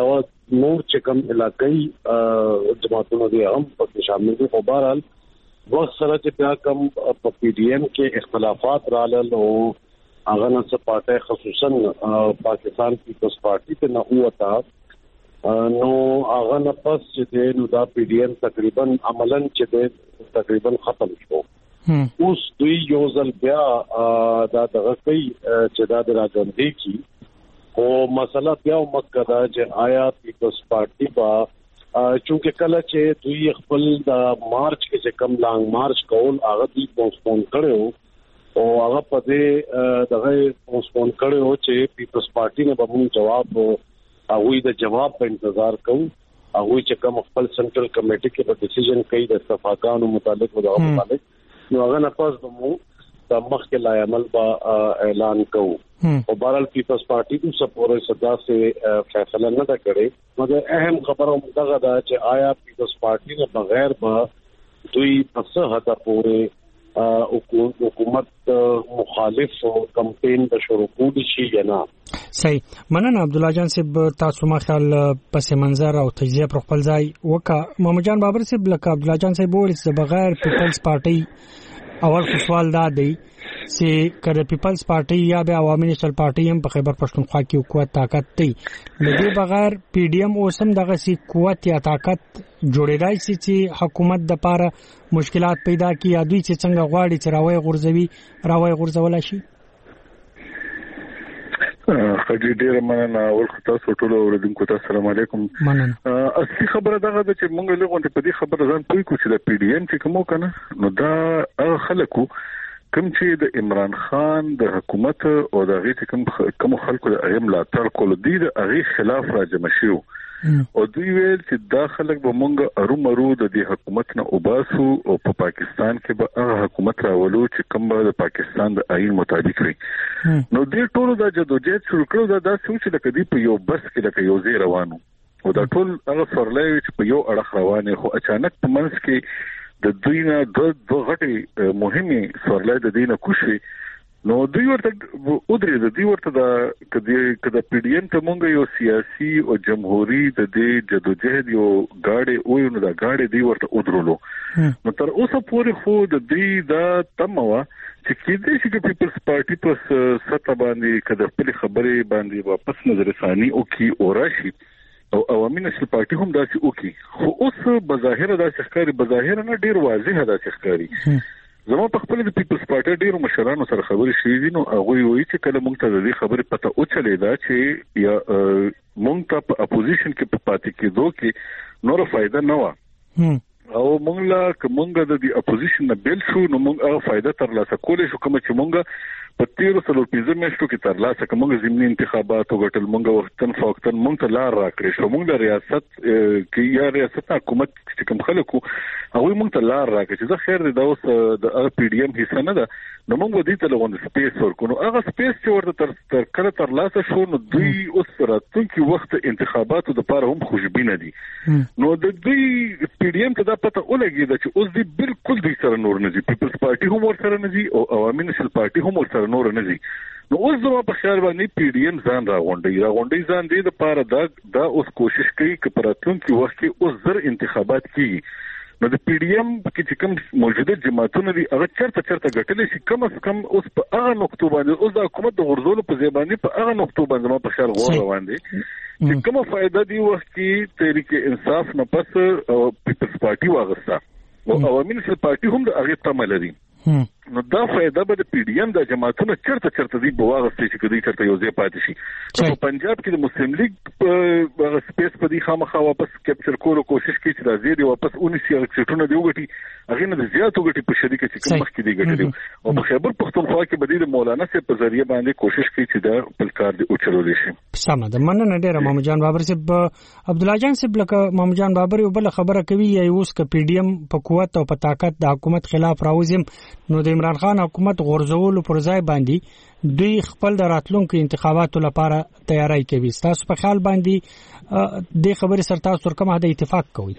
نور چې کوم علاقائی جماعتونو دي هم پکې شامل دي. په بهرحال وخت سره چې بیا کوم په پی ډی ایم کې اختلافات رالل او هغه نه څه پارټي خصوصا پاکستان پیپلز پارټي ته نه وتا نو هغه نه پس چې نو دا پی ډی ایم تقریبا عملاً چې تقریبا ختم شو. اوس دوی یو ځل بیا دا دغه کوي چې دا د راځندې کی او مسله بیا مکه دا چې آیا پیپلز پارټي با چونکه کله چې دوی خپل د مارچ کې کم لانګ مارچ کول هغه دوی پوسټپون کړو او هغه په دې دغه پوسټپون کړو چې پیپلز پارټي نه به موږ جواب هغه د جواب په انتظار کوو. هغه چې کوم خپل سنټرل کمیټي کې په ډیسیژن کوي د صفاګانو متعلق او دغه متعلق نو هغه نه پاس به د مخکې لا عمل با اعلان کوو. او بهرحال پیپلز پارټي کو سپورټ صدا سے فیصله نه کړي مګر اهم خبره دغه دا چې آیا پیپلز پارټي نه بغیر به دوی په څه حد پورې حکومت مخالف کمپین به شروع کوي شي یا نه. صحیح مننه عبد الله جان صاحب تاسو ما خیال پس منظر او تجزیه پر خپل ځای وکا. محمد جان بابر صاحب لکه عبد الله جان صاحب ول بغیر پیپلز پارټي اول سوال دا دی چې کله پیپلز پارټي یا به عوامي نېشنل پارټي هم په خیبر پښتونخوا کې حکومت طاقت دی لدی بغیر پی ډی ایم اوسم دغه سي قوت یا طاقت جوړېدای شي چې حکومت د پاره مشکلات پیدا کی یا دوی چې څنګه غواړي چې راوي غورځول شي. خدای ډیر مننه ورخ تاسو ټول اوریدونکو ته السلام علیکم. اصلي خبره دا ده چې موږ له غونډې په دې خبره ځان پوي کو چې د پی ډی ایم چې کوم کنه نو دا خلکو کوم چې د عمران خان د حکومت او د غیټ کوم خلکو د ایم لا تر کول دي د هغه خلاف راجم شو او دوی ویل چې دا خلک به مونږ ارومرو د دې حکومت نه وباسو او په پاکستان کې به هغه حکومت راولو چې کوم د پاکستان د آئین مطابق وي. نو دې ټول د جدوجہد شروع کړو دا سوچ لکه دی په یو بس کې لکه یو ځای روانو او دا ټول هغه سورلای چې په یو اړه روانه خو اچانک په منځ کې د دوی نه دوه غټي مهمه سورلای د دینه کوشي نو دوی ورته ودرې د دوی ورته د کده پی ډی ایم ته مونږ یو سیاسي او جمهوریت د دې جدوجہد یو گاډي او نو دا گاډي دی ورته ودرولو نو تر اوسه پورې خو د دې دا تموا چې کېدې چې پیپلز پارټي په سطح باندې کده په خبرې باندې واپس نظر ثاني او کی اوراشي او عوامي نېشنل پارټي هم داسې وکي خو اوس بظاهر دا ښکاری بظاهر نه ډیر واضح دا ښکاری. زما په خپل د پیپلز پارټي ډیرو مشرانو سره خبرې شوې دي نو هغه وایي چې کله موږ ته د دې خبرې پته او چلے دا چې یا موږ ته په اپوزیشن کې په پاتې کېدو کې نور فائدہ نه و او موږ لا کومه د اپوزیشن نه بیل شو نو موږ هغه فائدہ ترلاسه کولې شو کوم چې موږ په 13 میاشتو کې ترلاسه کوم ضمني انتخابات وګټل موږ وختن فوقتن موږ ته لار راکړې شو موږ د ریاست کې یا ریاست حکومت چې کوم خلکو هغه موږ ته لار راکړي چې خیر دی دا اوس د پی ډی ایم حصہ نه ده نو موږ دې ته لغون سپیس ورکو نو هغه سپیس چې ورته تر کله ترلاسه شو نو دوی اوس راتلونکي وخت انتخاباتو د لپاره هم خوشبینه دي نو د دوی پی ډی ایم ته دا پته ولګي چې اوس دې بالکل دوی سره نور نه دي پیپلز پارټي هم ورسره نه دي او عوامي نېشنل پارټي هم ورسره نور نه دي نو اوس زما په خیال باندې پی ډی ایم ځان راغونډي ځان دې لپاره دا اوس کوشش کوي چې په راتلونکي وخت کې اوس زر انتخابات کیږي نو د پی ډی ایم کې چې کوم موجوده جماعتونه دي هغه چرته ګټلې شي کم از کم اوس په هغه نقطو باندې اوس د حکومت د غرزولو په ځای باندې په هغه نقطو باندې ما په خیال غور روان دي چې کومه فائدہ دی وخت کې تحریک انصاف نه پس پیپلز پارټي واغسته او عوامي نېشنل پارټي هم د هغه تمه لري نو دا فائدہ به د پی ډی ایم د جماعتونو چرته دی بواغستې چې کدی چرته یو ځای پاتې شي په پنجاب کې د مسلم لیگ په سپیس په دي خامخا واپس کیپچر کولو کوشش کوي چې راځي دی واپس 19 سیټونه دی وګټي هغه نه زیات وګټي په شریکه چې کوم مخ کې دی ګټي او په خیبر پښتونخوا کې بدیل مولانا سے په ذریعہ باندې کوشش کوي چې دا بل کار دی او چلول شي. سم ده مننه ډیره محمد جان بابر صاحب. عبد الله جان صاحب لکه محمد جان بابر یو بل خبره کوي یا اوس ک پی ډی ایم په قوت او په طاقت د حکومت خلاف راوځم نو د عمران خان حکومت غورځول پر ځای باندې دوی خپل د راتلونکو انتخاباتو لپاره تیاری کوي. تاسو په خیال باندې د خبرې سره تاسو کومه د اتفاق کوي؟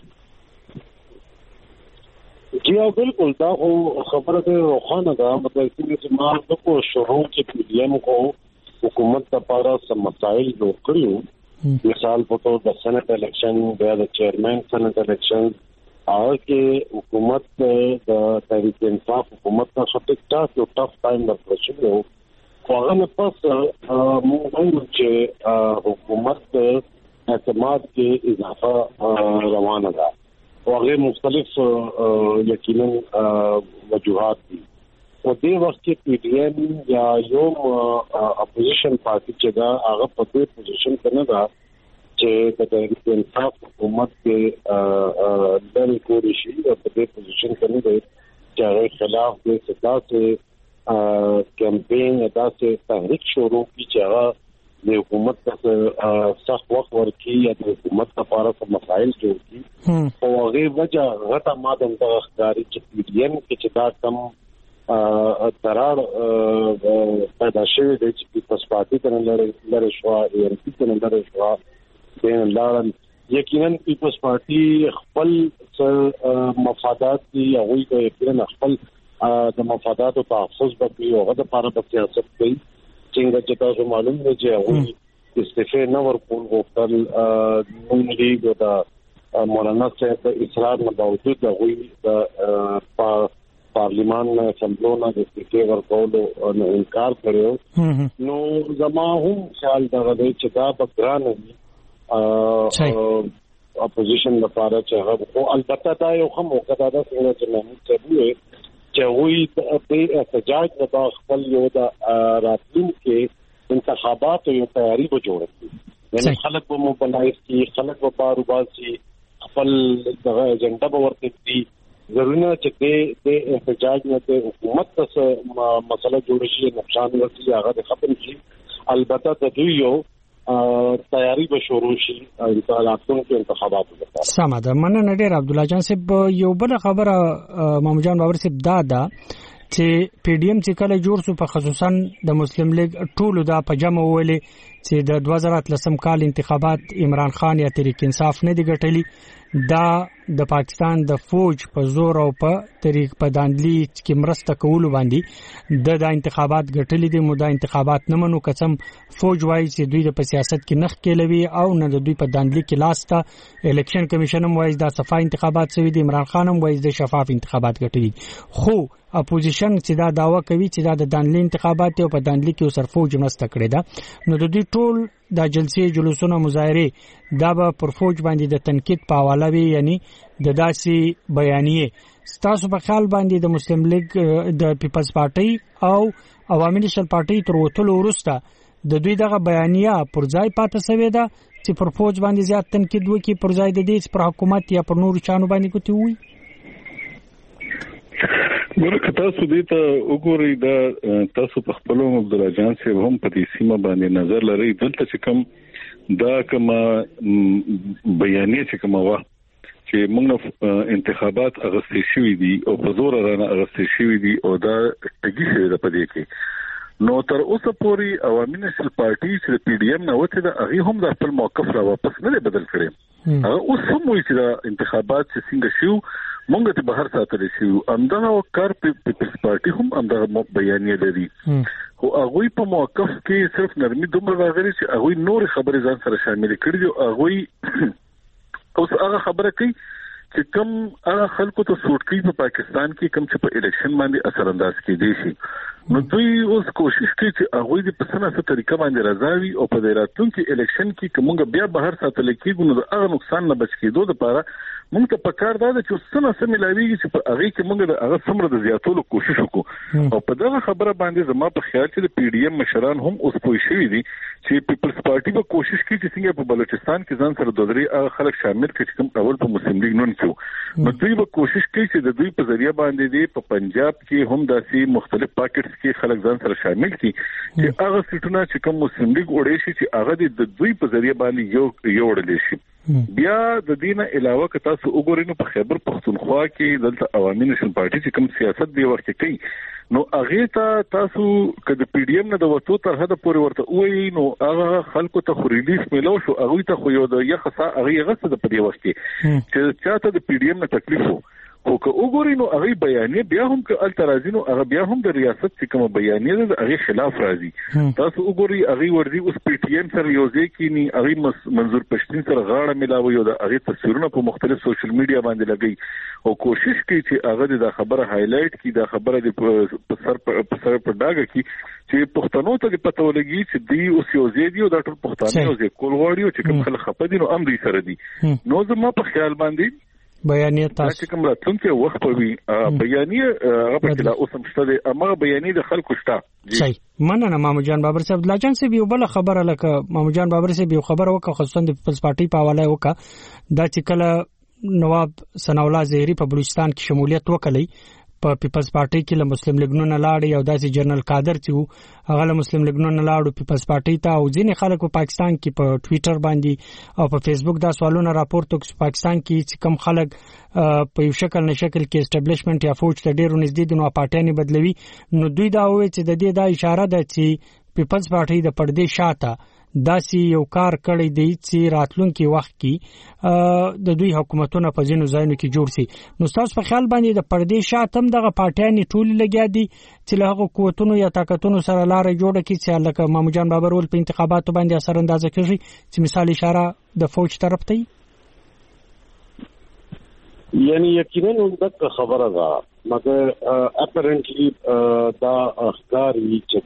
جی بالکل دا خبره ده روخانه ده مطلب چې ما د کو شروع کې پی ډی ایم کو حکومت لپاره سم مسائل جوړ کړیو مثال په توګه د سنټ الیکشن د چیرمن سنټ الیکشن هغه کې حکومت د تحریک انصاف حکومت ته خطر ټاف ټایم ورکړل شو. هغه نه پس موږ هم چې حکومت اعتماد کې اضافه روانه ده. هغه مختلف یقینا وجوهات دي. په دې وخت کې پی ډی ایم یا یو اپوزیشن پارټي چې دا هغه په دې پوزیشن کې نه ده چې د تحریک انصاف حکومت کې دل کوي شي او په دې پوزیشن کې نه ده چې هغه خلاف د سیاست کمپاین اته تحریک شروع کی چې هغه د حکومت ته سخت وخت ورکړي یا د حکومت لپاره کوم مسائل جوړ کړي او هغه وجه غټه ماده د ښکاری چې پی ډی ایم کې چې دا کم ترار پیدا شوی دی چې پیپلز پارټي ته لري شو ام پی ته لري شو د لارن یقینا پیپلز پارټي خپل مفادات دي او هغه یقینا خپل د مفادات او تحفظ به یو غوډه لپاره په سیاست کې څنګه چې تاسو معلوم دی چې هغه استعفا نه ورکول غوښتل نو لیگ د مولانا صاحب اصرار نه باوجود هغه د پارلیمان اسمبلونه د استعفا ورکولو نه انکار کړو. نو زما هم خیال دا دی چې دا بګران اپوزیشن لپاره چې هغه البته دا یو هم وکړه دا څنګه چې محمود صاحب چې وی په احتجاج د خپل یو د راتلون کې انتخابات یو تیاری به جوړ کړي یعنی خلک په موبایل کې خلک په باروبار کې خپل د ایجنډا به ورته دي ضروري نه چې د احتجاج نه د حکومت څخه مسله جوړ شي نقصان ورسي هغه ختم شي. البته د دوی یو تیاری به شروع شي انتخاباتو لپاره. سمه ده. مننه ډیر عبد الله جان صاحب. یو بل خبره مامو جان باور صاحب دا چې پی ډی ایم چې کله جوړ شو په خصوصا د مسلم لیگ ټولو دا په جمع ولې چې د 2013 کال انتخابات عمران خان یا تحریک انصاف نه دی ګټلی دا د پاکستان د فوج په زور او په طریق په داندلی کې مرسته کول باندې د انتخابات ګټلې دي. مو دا انتخابات نه منو قسم فوج وایي چې دوی د سیاست کې نخ کېلوي او نه د دوی په داندلی کې لاسته الیکشن کمیشن هم وایي دا صفای انتخابات شوی دي. عمران خان هم وایي د شفاف انتخابات ګټلې خو اپوزیشن چې دا داوا کوي چې دا د داندلی انتخابات او په داندلی کې سر فوج مرسته کړې ده نو د دوی ټول د جلسې جلوسونه مظاهره دا به پر فوج باندې د تنقید په حواله وي یعنی د داسې بیانیه ستاسو په خیال باندې د مسلم لیگ د پیپلز پارټي او عوامي نېشنل پارټي تر وټلو وروسته د دوی دغه بیانیه پر ځای پاتې شوې ده چې پر فوج باندې زیات تنقید وکړي پر ځای د دې پر حکومت یا پر نور چانو باندې کوي وي. ورکه تاسو دې ته وګورئ دا تاسو په خپل عبدالله جان صاحب هم په دې سیمه باندې نظر لرئ دلته چې کوم دا کوم بیانیه چې کوم واه چې موږ انتخابات اغستې شوې دي او په زور رانه اغستې شوې دي او دا ټګي شوی د پدې کې نو تر اوسه پورې عوامي نېشنل پارټي چې پی ډی ایم نه وته دا هغه هم د خپل موقف را واپس نه بدل کړي. هغه اوس هم وایي چې دا انتخابات چې څنګه شو مونږ ته بهر ساتل شي امدغه کار پیپلز پارټي هم امدغه بیانیه لري خو هغه په موقف کې صرف نرمي دومره راغلي چې هغه نور خبرې ځان سره شامل کړي او هغه اوس هغه خبره کوي چې کوم هغه خلکو ته سوټ کوي په پاکستان کې کوم چې په الیکشن باندې اثر انداز کېدي شي نو دوی اوس کوشش کوي چې هغه د پسنه طریقه باندې راځي او په راتلونکي الیکشن کې کومه بیا بهر ساتل کېږي نو هغه نقصان نه بچ کېدو لپاره موږ ته پکار دا چې څنګه سملاویږي چې په هغه کې موږ د هغه سمره د زیاتولو کوشش وکړو او په دغه خبره باندې زما په خیال چې د پی ډی ایم مشران هم اوس پوه شوي دي چې پیپلز پارټي به کوشش کوي چې څنګه په بلوچستان کې ځان سره د درې خلک شامل کړي چې کوم اول په مسلم لیگ نن کې نو دوی به کوشش کوي چې د دوی په ذریعہ باندې دی په پنجاب کې هم داسې مختلف پاکټس کې خلک ځان سره شامل کړي چې هغه سټونه چې کوم مسلم لیگ وړي شي چې هغه د دوی په ذریعہ باندې یو وړل شي. بیا د دینه علاوه که تاسو وګورئ نو په خیبر پختونخوا کې دلته عوامي نېشنل پارټي چې کوم سیاست دی ورته کوي نو هغه ته تاسو کله پی ډی ایم نه د وټو تر هدا پورې ورته وایي نو هغه خلکو ته خریلیس ملو شو هغه ته خو یو د یخصه هغه غسه د پدې وخت کې چې چاته د پی ډی ایم نه تکلیف خو که وګورئ نو هغه بیانیه بیا هم که الترازی نو هغه بیا هم د ریاست چې کوم بیانیه ده هغه خلاف راځي. تاسو وګورئ هغه ورځي اوس پی ټی ایم سره یو ځای کینی هغه منظور پښتون سره غاړه ملاوي او د هغه تصویرونه په مختلف سوشل میډیا باندې لګي او کوشش کوي چې هغه د خبره هایلایټ کړي، د خبره د په سر په ډاګه کې چې پښتنو ته پته ولګي چې دی اوس یو ځای دی او د ټول پښتانه یو ځای کول غواړي چې کوم خلک خپه دي نو هم دوی سره دي. نو زما په خیال باندې بیانیه تاسو چې کوم راتلونکي وخت په وی بیانیه هغه په کله اوس هم شته امر بیانیه د خلکو شته. صحیح مننه مامو جان بابر صاحب. عبدالله جان صاحب یو بل خبره لکه مامو جان بابر صاحب یو خبره وکړه خصوصا د پیپلز پارټي په حواله وکړه دا چې کله نواب ثناء الله زهري په بلوچستان کې شمولیت وکړي په پیپلز پارټي کې له مسلم لیګ نه لاړې او داسې جنرال قادر چې هغه له مسلم لیګ نه لاړو پیپلز پارټي ته او ځینې خلک په پاکستان کې په ټوئیټر باندې او په فیسبوک دا سوالونه راپورته کوي چې پاکستان کې چې کم خلک په یو شکل نه شکل کې اسټابلیشمنت یا فوج ته ډیرو نږدې دي نو پارټیانې بدلوي. نو دوی دا وایي چې د دې دا اشاره ده چې پیپلز پارټي د پردې شاته داسې یو کار کړی دی چې راتلونکي وخت کې د دوی حکومتونه په ځینو ځایونو کې جوړ شي. نو تاسو په خیال باندې د پردې شاته هم دغه پارټیانې ټول لګیا دي چې له هغه قوتونو یا طاقتونو سره لار جوړه کړي چې لکه مامو جان بابر ول په انتخاباتو باندې اثر اندازه کوي چې مثال اشاره د فوج طرف ته یعنی یقینا دغه خبره ده مګر اپرنټلی دا اخکاری چې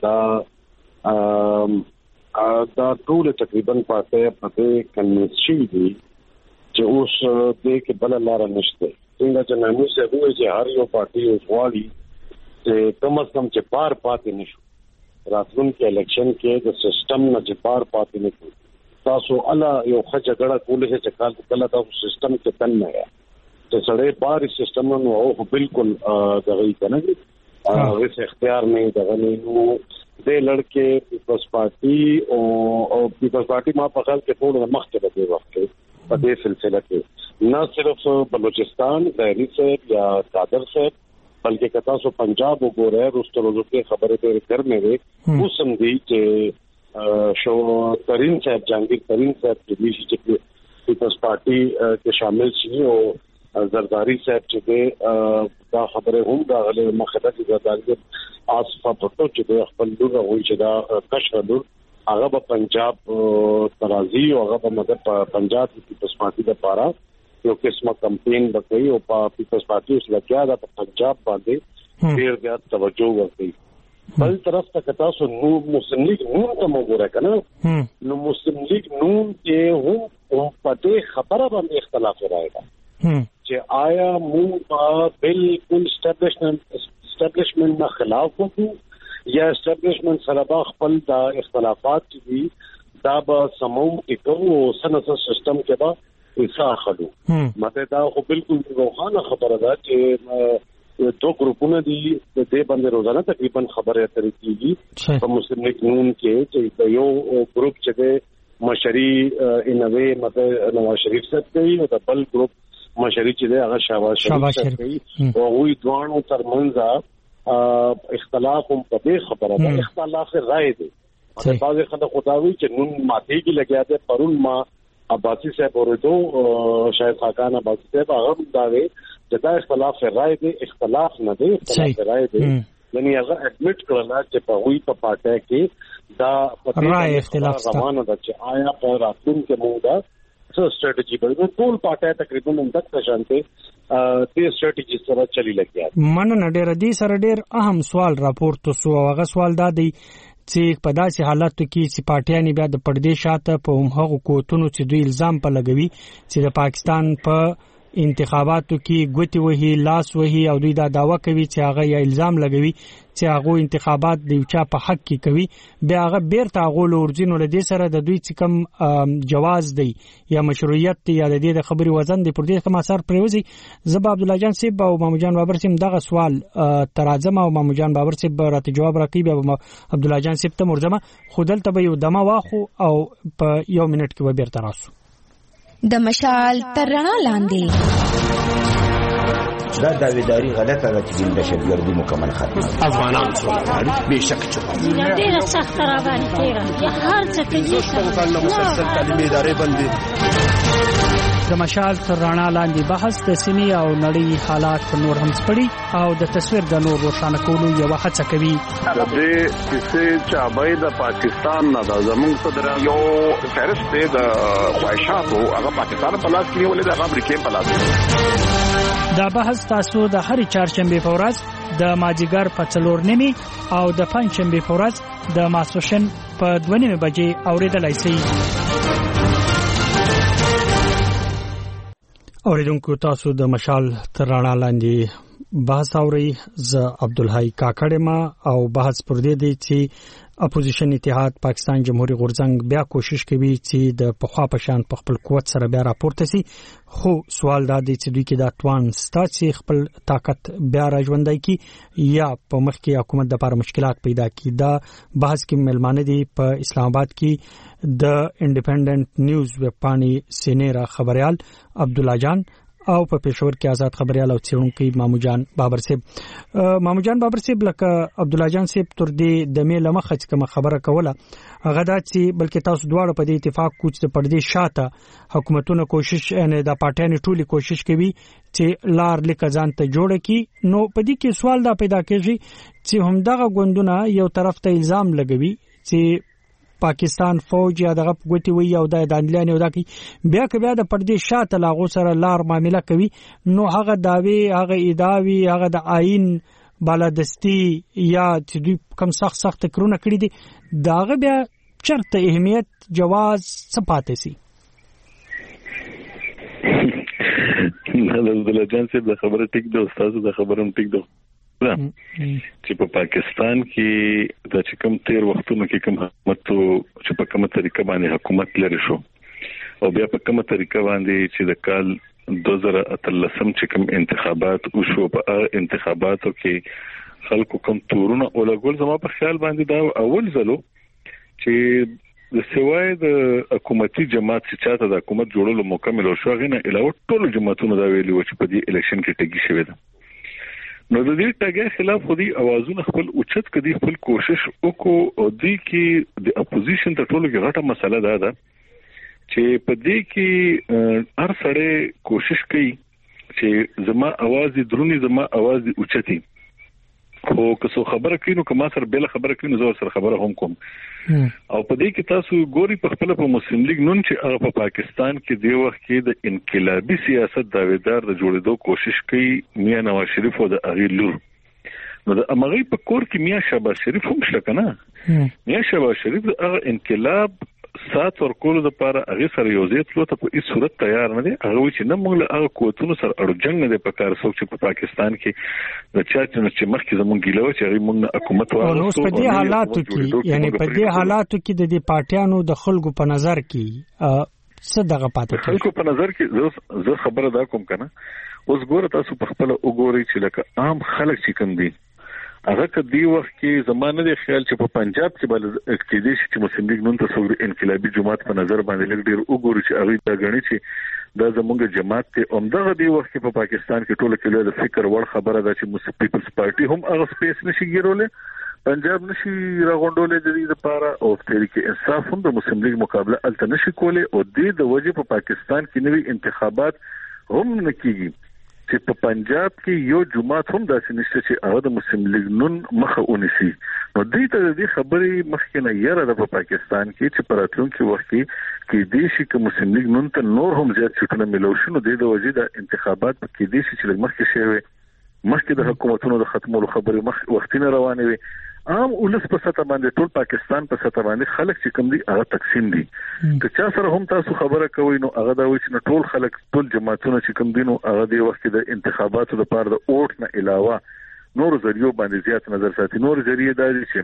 دا ټول تقریبا پاتې کنوینس شي دي چې اوس دې کې بل لار نشته. څنګه چې نامو سه وایي چې هر یو پارټي اوس غواړي چې کم از کم چې پار پاتې نشو راتلونکي الیکشن کې د سیستم نه چې پار پاتې نشو. تاسو الا یو خجه غړه کولې چې کله تاسو سیستم کې تن نه یا چې سړی بار سیستم نو او بالکل دغه کنه هغه اختیار نه دغه نو د لړکې پیپلز پارټي او پیپلز پارټي ما په خیال کې ټول مخکې د وخت کې په دې سلسله کې نه صرف بلوچستان زهري صاحب یا قادر صاحب بلکې کتا سو پنجاب وګوره روستروزو کې خبره ته ګرمه وي اوسم دي چې شو ترين صاحب جهانگیر ترين صاحب چې پیپلز پارټي کې شامل شي او زرداری صاحب چې دا خبره هم دا غلې مخه د زرداری آصفه پټو چې خپل لور وایي چې دا کشر لور هغه په پنجاب ترازی او هغه په مدد پنجاب کې پیپلز پارټي د پاره یو قسمه کمپاین وکړي او په پیپلز پارټي اوس لګیا دا په پنجاب باندې ډیر زیات توجه ورکړي. بل طرف ته کتا سو نو مسلم لیگ نون ته وګوره کنه نو مسلم لیگ نون کې هم په دې خبره باندې اختلاف راځي چې آیا موږ بالکل اسټابلیشمنت نه خلاف وکړو یا اسټابلیشمنت سره به خپل د اختلافات دي دا به سمون کې کوو سنت سیستم کې به اصلاح کړو. مته دا خو بالکل روښانه خبره ده چې دو ګروپونه دي د دې باندې روزانه تقریبا خبره اترې کیږي په مسلم لیگ نون کې چې یو ګروپ چې مشري انوي مته نواز شریف صاحب کوي او د بل ګروپ مشري چې هغه شهباز شریف کوي او وی دوانو ترمنځ اختلاف هم په دې خبره ده اختلاف رائے دي. په بعض خلک خداوي چې نون ماته کې لګیا ده پرون ما عباسی صاحب اورېدو شاید خاکان عباسی صاحب هغه داوي چې دا اختلاف رائے دي اختلاف نه دی اختلاف رائے دي یعنی هغه اډمیټ کړل چې په وی په پارټي کې دا رائے اختلاف روانه ده چې آیا په راتلونکي موږ स्ट्रेटजी पर ټول پټه تقریبا مندک شانته دې स्ट्रेटजी سره چلی لګیا. مننه ډېر دي سره ډېر اهم سوال راپورته سو هغه سوال دا دی چې په داسې حالاتو کې چې پارټیانې بیا د پردې شاته په همغه قوتونو چې دوی الزام په لګوي چې د پاکستان په انتخاباتو کې ګوتی وهي لاس وهي او دوی دا داوا کوي چې هغه یا الزام لګوي چې هغه انتخابات د یو چا په حق کې کوي بیا هغه بیرته غول ورځینو لدې سره د دوی چې کم جواز دی یا مشروعیت یا د دې د خبري وزن دی پر دې کوم اثر پروزي. زبا عبدالله جان صاحب او مامو جان بابر صاحب دغه سوال ترازم او مامو جان بابر صاحب راته جواب راکړي بیا عبدالله جان صاحب ته مرزمه خودل ته یو دمه واخو او په یو منټ کې به بیرته راسو د مشال تر رڼا لاندې. دا داویداری غلطه ده چې د دهشتګردي مکمل ختمه افغانان څومره بهشک چوکا ډېر سخت را باندې تیر هر څه کې مسلسل تعلیمي ادارې باندې د د مشال تر رڼا لاندې بحث د سیمې او نړۍ حالات نور هم سپړي او د تصویر د نور روښانه کولو یو هڅه کوي. د دې چې چابای د پاکستان نه د زمونږ صدر یو فهرست دی د خواهشاتو هغه پاکستان په لاس کې ولې د امریکا په لاس. دا بحث تاسو د هر چهارشنبه په ورځ د ماجیګر په 4:30 او د پنځشنبه په ورځ د ماسوشن په 2:30 بجې اوریدلای شئ. اوریدونکو تاسو د مشال تر رڼا لاندې بحث اوري. ز عبدالحی کاکړما او بحث پر دې دی چې اپوزیشن اتحاد پاکستان جمهوریت غورځنګ بیا کوشش کوي چې د پخوا پشان په خپل قوت سره بیا راپورته شي، خو سوال دا دی چې دوی کې د توان ستاسو خپل طاقت بیا راژوندای کی یا په مخ کې حکومت د لپاره مشکلات پیدا کی. دا بحث کې ملمانه دي په اسلام آباد کې د انډیپندنٹ نیوز ویب پاڼې سینیرا خبريال عبد الله جان او په پېښور کې آزاد خبريال او څېړونکي ماموجان بابر صاحب. ماموجان بابر صاحب لکه عبد الله جان صاحب تر دې د میله مخه چې کوم خبره کوله هغه دا چې بلکې تاسو دواړه په دې اتفاق کوچ ته پردې شاته حکومتونو کوشش نه د پارټیانو ټولي کوشش کوي چې لار لیک ځان ته جوړ کړي. نو په دې کې سوال دا پیدا کېږي چې همدغه ګوندونه یو طرف ته الزام لګوي چې پاکستان فوج یا دغه غوټي وي او د دانلان یو دکی بیا که بیا د پردې شاته لاغو سره لار معاملې کوي، نو هغه داوی هغه ادعاوی هغه د آئین بالادستی یا چې دوی کم سخت کړونه کړی دي داغه بیا چرته اهمیت جواز څه پاتې سي. عبدالله جان صاحب د خبره ټیک ده، استاد د خبرم ټیک ده چې په پاکستان کې د چکم تیر وختونو کې کوم حکومت چې په کومه طریقه باندې حکومت لري شو او بیا په کومه طریقه باندې چې د کال 2013 چې کوم انتخابات وشو په انتخاباتو کې خلکو کوم تورونه او لګول زما په خیال باندې دا اول ځلو چې د سوای د حکومتي جماعت چې چاته د حکومت جوړولو مکمل شو غنه علاوه ټول جماعتونو دا ویلي و چې په دې الیکشن کې ټګي شوی ده. نو د دې ټاګه خلاف خو دي اوازونه خپل اوچت کدي خپل کوشش وکړو او دې کې د اپوزیشن ته ټولو کې غټه مسله ده چې په دې کې هر سړی کوشش کوي چې زما आवाज درونی زما आवाज اوچتي، خو که څو خبره کینو که ما سره بل خبره کینو زه سره خبره هم کوم. او په دې کې تاسو ګوري په خپل په مسلم لیگ نن چې هغه په پاکستان کې دی وخت کې د انقلابي سیاست داویدار د جوړېدو کوشش کوي میاں نواز شریف او د اغیل لور. نو د امغې په کور کې میاں شهباز شریف هم شته کنه. میاں شهباز شریف هغه انقلاب سات ورکول د لپاره هغه سره یو ځای تلو ته په هیڅ صورت تیار نه دي. هغه چې نه موږ له هغه قوتونو سره اړو جنگ نه دی په کار څوک چې په پاکستان کې د چاته چې مخکې زمونږ ګیلو چې هغه موږ حکومت وایو په دې حالاتو کې یعنی په دې حالاتو کې د دې پارټیانو د خلکو په نظر کې څه دغه پاتې خلکو په نظر کې زه خبره دا کوم کنه. اوس ګوره تاسو په خپل وګورئ چې لکه عام خلک چې کوم دي هغه کدی وخت کې زمانه د خیال چې په پنجاب کې بل اقتدار چې مسلم لیگ نن تاسو انقلابي جماعت په نظر باندې لګ ډیر وګوري چې هغه دا غني چې دا زموږ جماعت ته عمدغه دی وخت کې په پاکستان کې ټوله کې د فکر وړ خبره ده چې مسلم پیپلز پارټي هم هغه سپیس نشي ګیرولې، پنجاب نشي راغونډولې د دې لپاره او تحریک انصاف هم د مسلم لیگ مقابله الته نشي کولای او د وجه په پاکستان کې نوي انتخابات هم نکېږي چې په پنجاب کې یو جماعت هم داسې نشته چې هغه د مسلم لیگ نن مخه ونیسي. نو دې ته د خبرې مخکې نه یره د پاکستان کې چې پراتلونکو وخت کې د شي کې مسلم لیگ نن ته نور هم زیات چټونه ملو شنو د وجې د انتخابات په کې د شي چې مخکې شوی مخکې د حکومتونو د ختمولو خبرې مخ وختینه روانه وي. عام ولس په سطح باندې ټول پاکستان په سطح باندې خلک چې کوم دي هغه تقسیم دي. که چا سره هم تاسو خبره کوئ نو هغه دا وایي چې ټول خلک ټول جماعتونه چې کوم دي نو هغه د وخت د انتخاباتو لپاره د اوټ نه علاوه نور ذریعو باندې زیات نظر ساتي. نور ذریعہ دا دي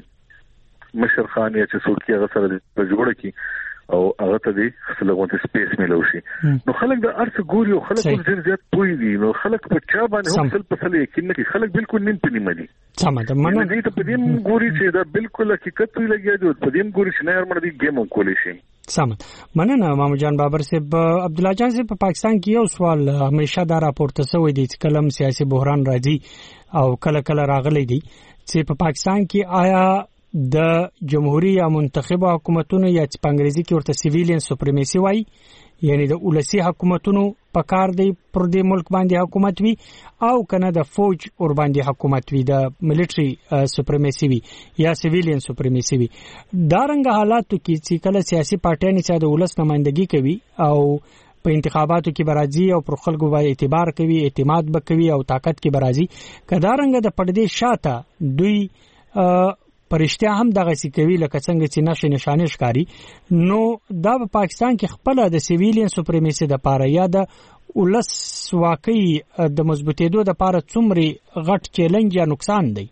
چې مشر خان یا چې څوک هغه سره جوړه کی او هغه ته دي خلګو ته سپیس ملو شي. نو خلک د ارث ګوري او خلک ډیر زیات پوي دي. نو خلک په چا باندې هم خپل په سل یقین نه خلک بالکل نیم پني مدي سم ده منه دې ته په دې ګوري چې دا بالکل حقیقت وی لګي دی په دې ګوري چې نه هر مړ دي گیم کولی شي. سم مننه مامو جان بابر صاحب. عبد الله جان صاحب په پاکستان کې یو سوال همیشه دا راپورته شوی دی چې کلم سیاسي بحران راځي او کله راغلی دی چې په پاکستان کې آیا د جمهوریت یا منتخب حکومتونو یا په انګریزي کې ورته سیویلین سپریمیسی وایي یعنی د ولسی حکومتونو په کار دی پر دې ملک باندې حکومت وي او کنه د فوج اور باندې حکومت وي د ملټری سپریمیسی وي یا سیویلین سپریمیسی وي. دا رنګ حالاتو کې چې کله سیاسي پارټیانې چې د ولس نمائندګي کوي او په انتخاباتو کې برازي او پر خلکو باندې اعتبار کوي اعتماد وکوي او طاقت کې برازي کدا رنګ د پردې شاته دوی پرشتیا هم دغه سی کوي لکه څنګه چې نشه نشانه ښکاری. نو دا په پاکستان کې خپل د سیویلین سپریمیسی د پاره یا د ولس واقعي د مضبوطېدو د پاره څومره غټ چیلنج یا نقصان دی؟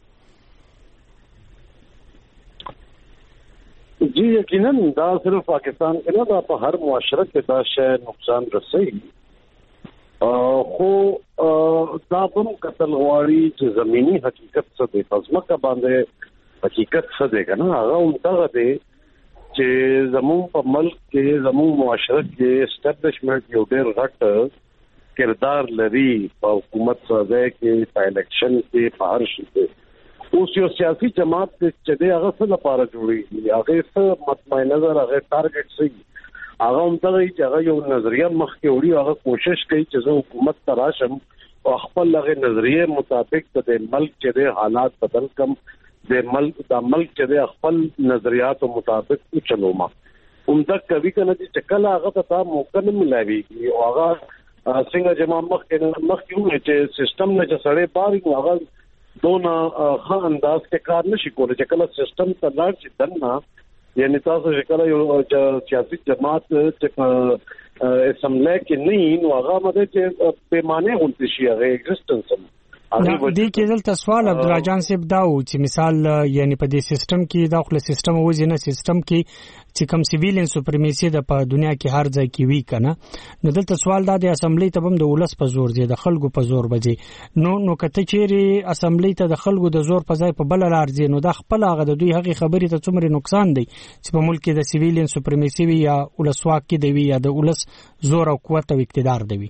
جی یقینا دا صرف پاکستان کې نه دا په هر معاشره کې دا شی نقصان رسوي. خو دا هم قتل غواړي چې زمینی حقیقت څه دی پزماکه باندې حقیقت څه دی کنه هغه اونته دی چې زموږ په ملک کې زموږ معاشره کې اسټابلیشمنت یو ډېر غټ کردار لري په حکومت سره کې په الیکشن کې په هر شي کې اوس یو سیاسي جماعت چې دی هغه څه لپاره جوړیږي هغه څه مطمئن نظر هغه ټارګټ سي هغه اونته چې هغه یو نظریه مخ کې وړي هغه کوشش کوي چې زه حکومت ته راشم او خپل هغه نظریه مطابق د ملک چې دی حالات بدل کم د ملک چې د خپل نظریاتو مطابق چلوما عمدہ کوي کنه چې کله هغه ته موقع نه ملایوي او هغه څنګه جمع مخ یو چې سیستم نه چې سړې بار هغه دونه ښه انداز کې کار نشي کولای چې کله سیستم ته لاړ شي دنه یعنی تاسو چې کله یو سیاسي جماعت چې اسمبلی کې نه نو هغه مده چې پیمانه غونډه شي هغه ایگزیسټنس دې کې دلته سوال عبدالله جان صاحب دا و چې مثال یعنی په دې سیستم کې دا خپل سیستم وځي نه سیستم کې چې کوم سیویلین سپریمیسی د په دنیا کې هر ځای کې وی کنه نو دلته سوال دا د اسمبلی ته هم د ولس په زور دی د خلکو په زور بځي نو کته چیرې اسمبلی ته د خلکو د زور په ځای په بل لار ځي نو دا خپل هغه د دوی هغه خبرې ته څومره نقصان دی چې په ملک کې د سیویلین سپریمیسی وی یا ولسواک کې دی یا د ولس زور او قوت او اقتدار دی.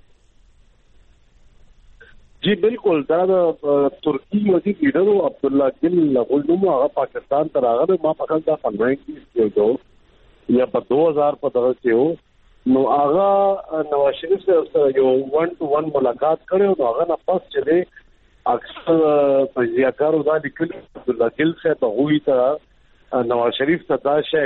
جی بالکل دا د ترکی وزیر لیډر عبدالله گل لغولنو هغه پاکستان ته راغله ما په خپل د فنوینګ کې یو یا په 2000 په دغه کې و نو هغه نواز شریف سره یو 1-to-1 ملاقات کړو نو هغه نه پس چې اکثر تجزیه‌کارو دا لیکل عبدالله گل صاحب هغوی ته نواز شریف ته دا شی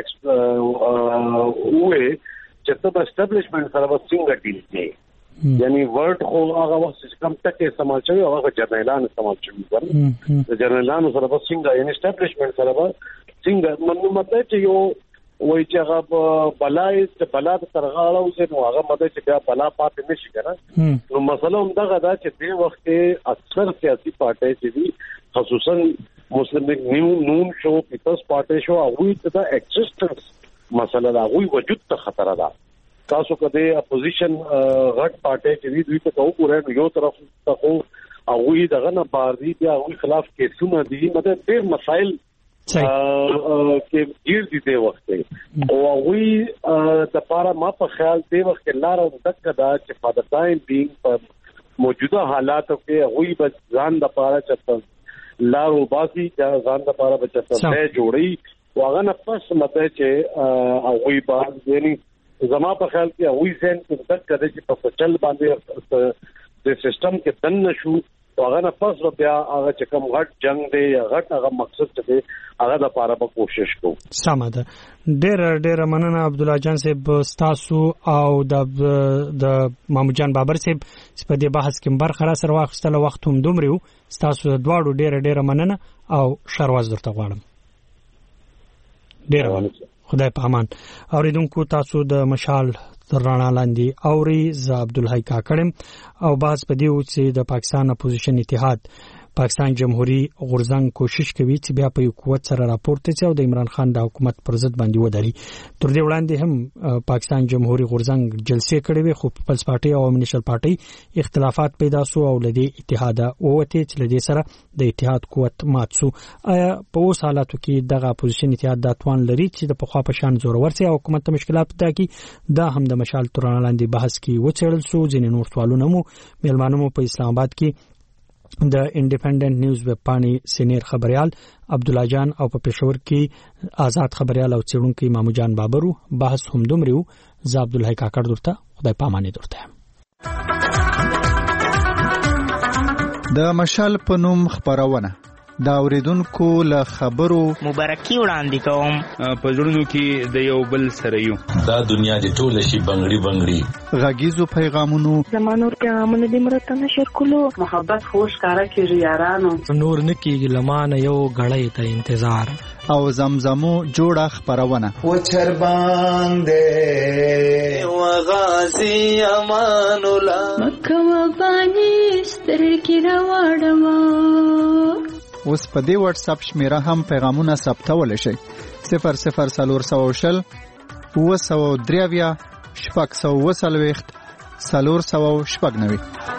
وې چې ته اسټابلیشمنت سره څنګه ډیل کوي یعنی ورډ خو هغه وخت چې کم ټکه استعمال شوی هغه جرنیلان استعمال شوی ورته د جرنیلانو سره به څنګه یعنی اسټابلیشمنت سره به څنګه منو مطلب چې یو وای چې هغه بلای چې بلا ترغاړو چې نو هغه مده چې بیا بلا پاتې نشي کنه نو مسله هم دغه دا چې د وخت کې اکثر سیاسي پارټي چې دي خصوصا مسلم لیگ نون شو پیپلز پارټي شو هغه ته ایگزیسټنس مسله دا هغه وجود ته خطر ده تاسو کده اپوزیشن غټ پارټي چې دوی ته کوو پورې یو طرف ته خو هغه دغه نه باندې بیا هغه خلاف کیسونه دي مطلب ډېر مسائل کې ډیر دي د وخت او هغه د پاره ما په خیال دی وخت لار تک دا چې په د ټایم بینګ په موجوده حالاتو کې هغه بس ځان د پاره چته لار وباسي چې ځان د پاره بچته ځای جوړي واغه نه پس مته چې هغه باز یعنی زما په خیال کې هغه ځین تک کده چې په چل باندې د سیستم کې دن نشو هغه نه پس بیا هغه چې کوم غټ جنگ دی غټ هغه مقصد ته دی هغه د پاره به کوشش کوو. سمه ډېر مننه عبدالله جان صاحب تاسو او د مامو جان بابر صاحب په دې بحث کې برخه را سره واخستله وخت هم دومره تاسو دواړو ډېر مننه او شرواز درته غواړم. ډېر خدای په امان. اوریدونکو تاسو د مشال تر رڼا لاندې اوري ز عبدالحی کاکړم او باز په دیو چې د پاکستان اپوزیشن اتحاد پاکستان جمهوریت غورځنګ کوشش کوي چې بیا په یو قوت سره راپورته شي او د عمران خان د حکومت پر ضد باندې ودري. تر دې وړاندې هم پاکستان جمهوریت غورځنګ جلسې کړې وي خو پیپلز پارټي او نېشنل پارټي اختلافات پیدا سو او لدی اتحاد اوته چې لدی سره د اتحاد قوت مات سو. آیا په اوس حالاتو کې دغه اپوزیشن اتحاد د توان لري چې د پخوا په شان زور ورسي او حکومت ته مشکلات پیدا کړي؟ دا هم د مشال تر لاندې بحث کې وڅېړل سو. ځینې نور سوالونه مو میلمانو په اسلام آباد کې د انډیپندنت نیوز ویب پاڼې سینیر خبريال عبد الله جان او په پېښور کې آزاد خبريال او څېړونکو مامو جان بابرو بحث هم دومره ز عبد الله کاکړ درته خدای پاماني درته د مشال په نوم خبرونه دا اوریدونکو له خبرو مبارکي وړاندې کوم په ژوندونو کې د یو بل سره یو دا دنیا د ټول شي بنگړي بنگړي غږیزو پیغامونو زمانور پیغامونه د مرته نشر کولو محبت خوش کارا کیږي یارانو نور نکیږي لمانه یو غړې ته انتظار او زمزمو جوړه خبرونه و چر باندې و غازی امان الله مکه و باندې سترګې راوړم اوس په دې واتس اپ شمیره هم پیغامونه ثبتول شي 0040 و 3 شپږ 490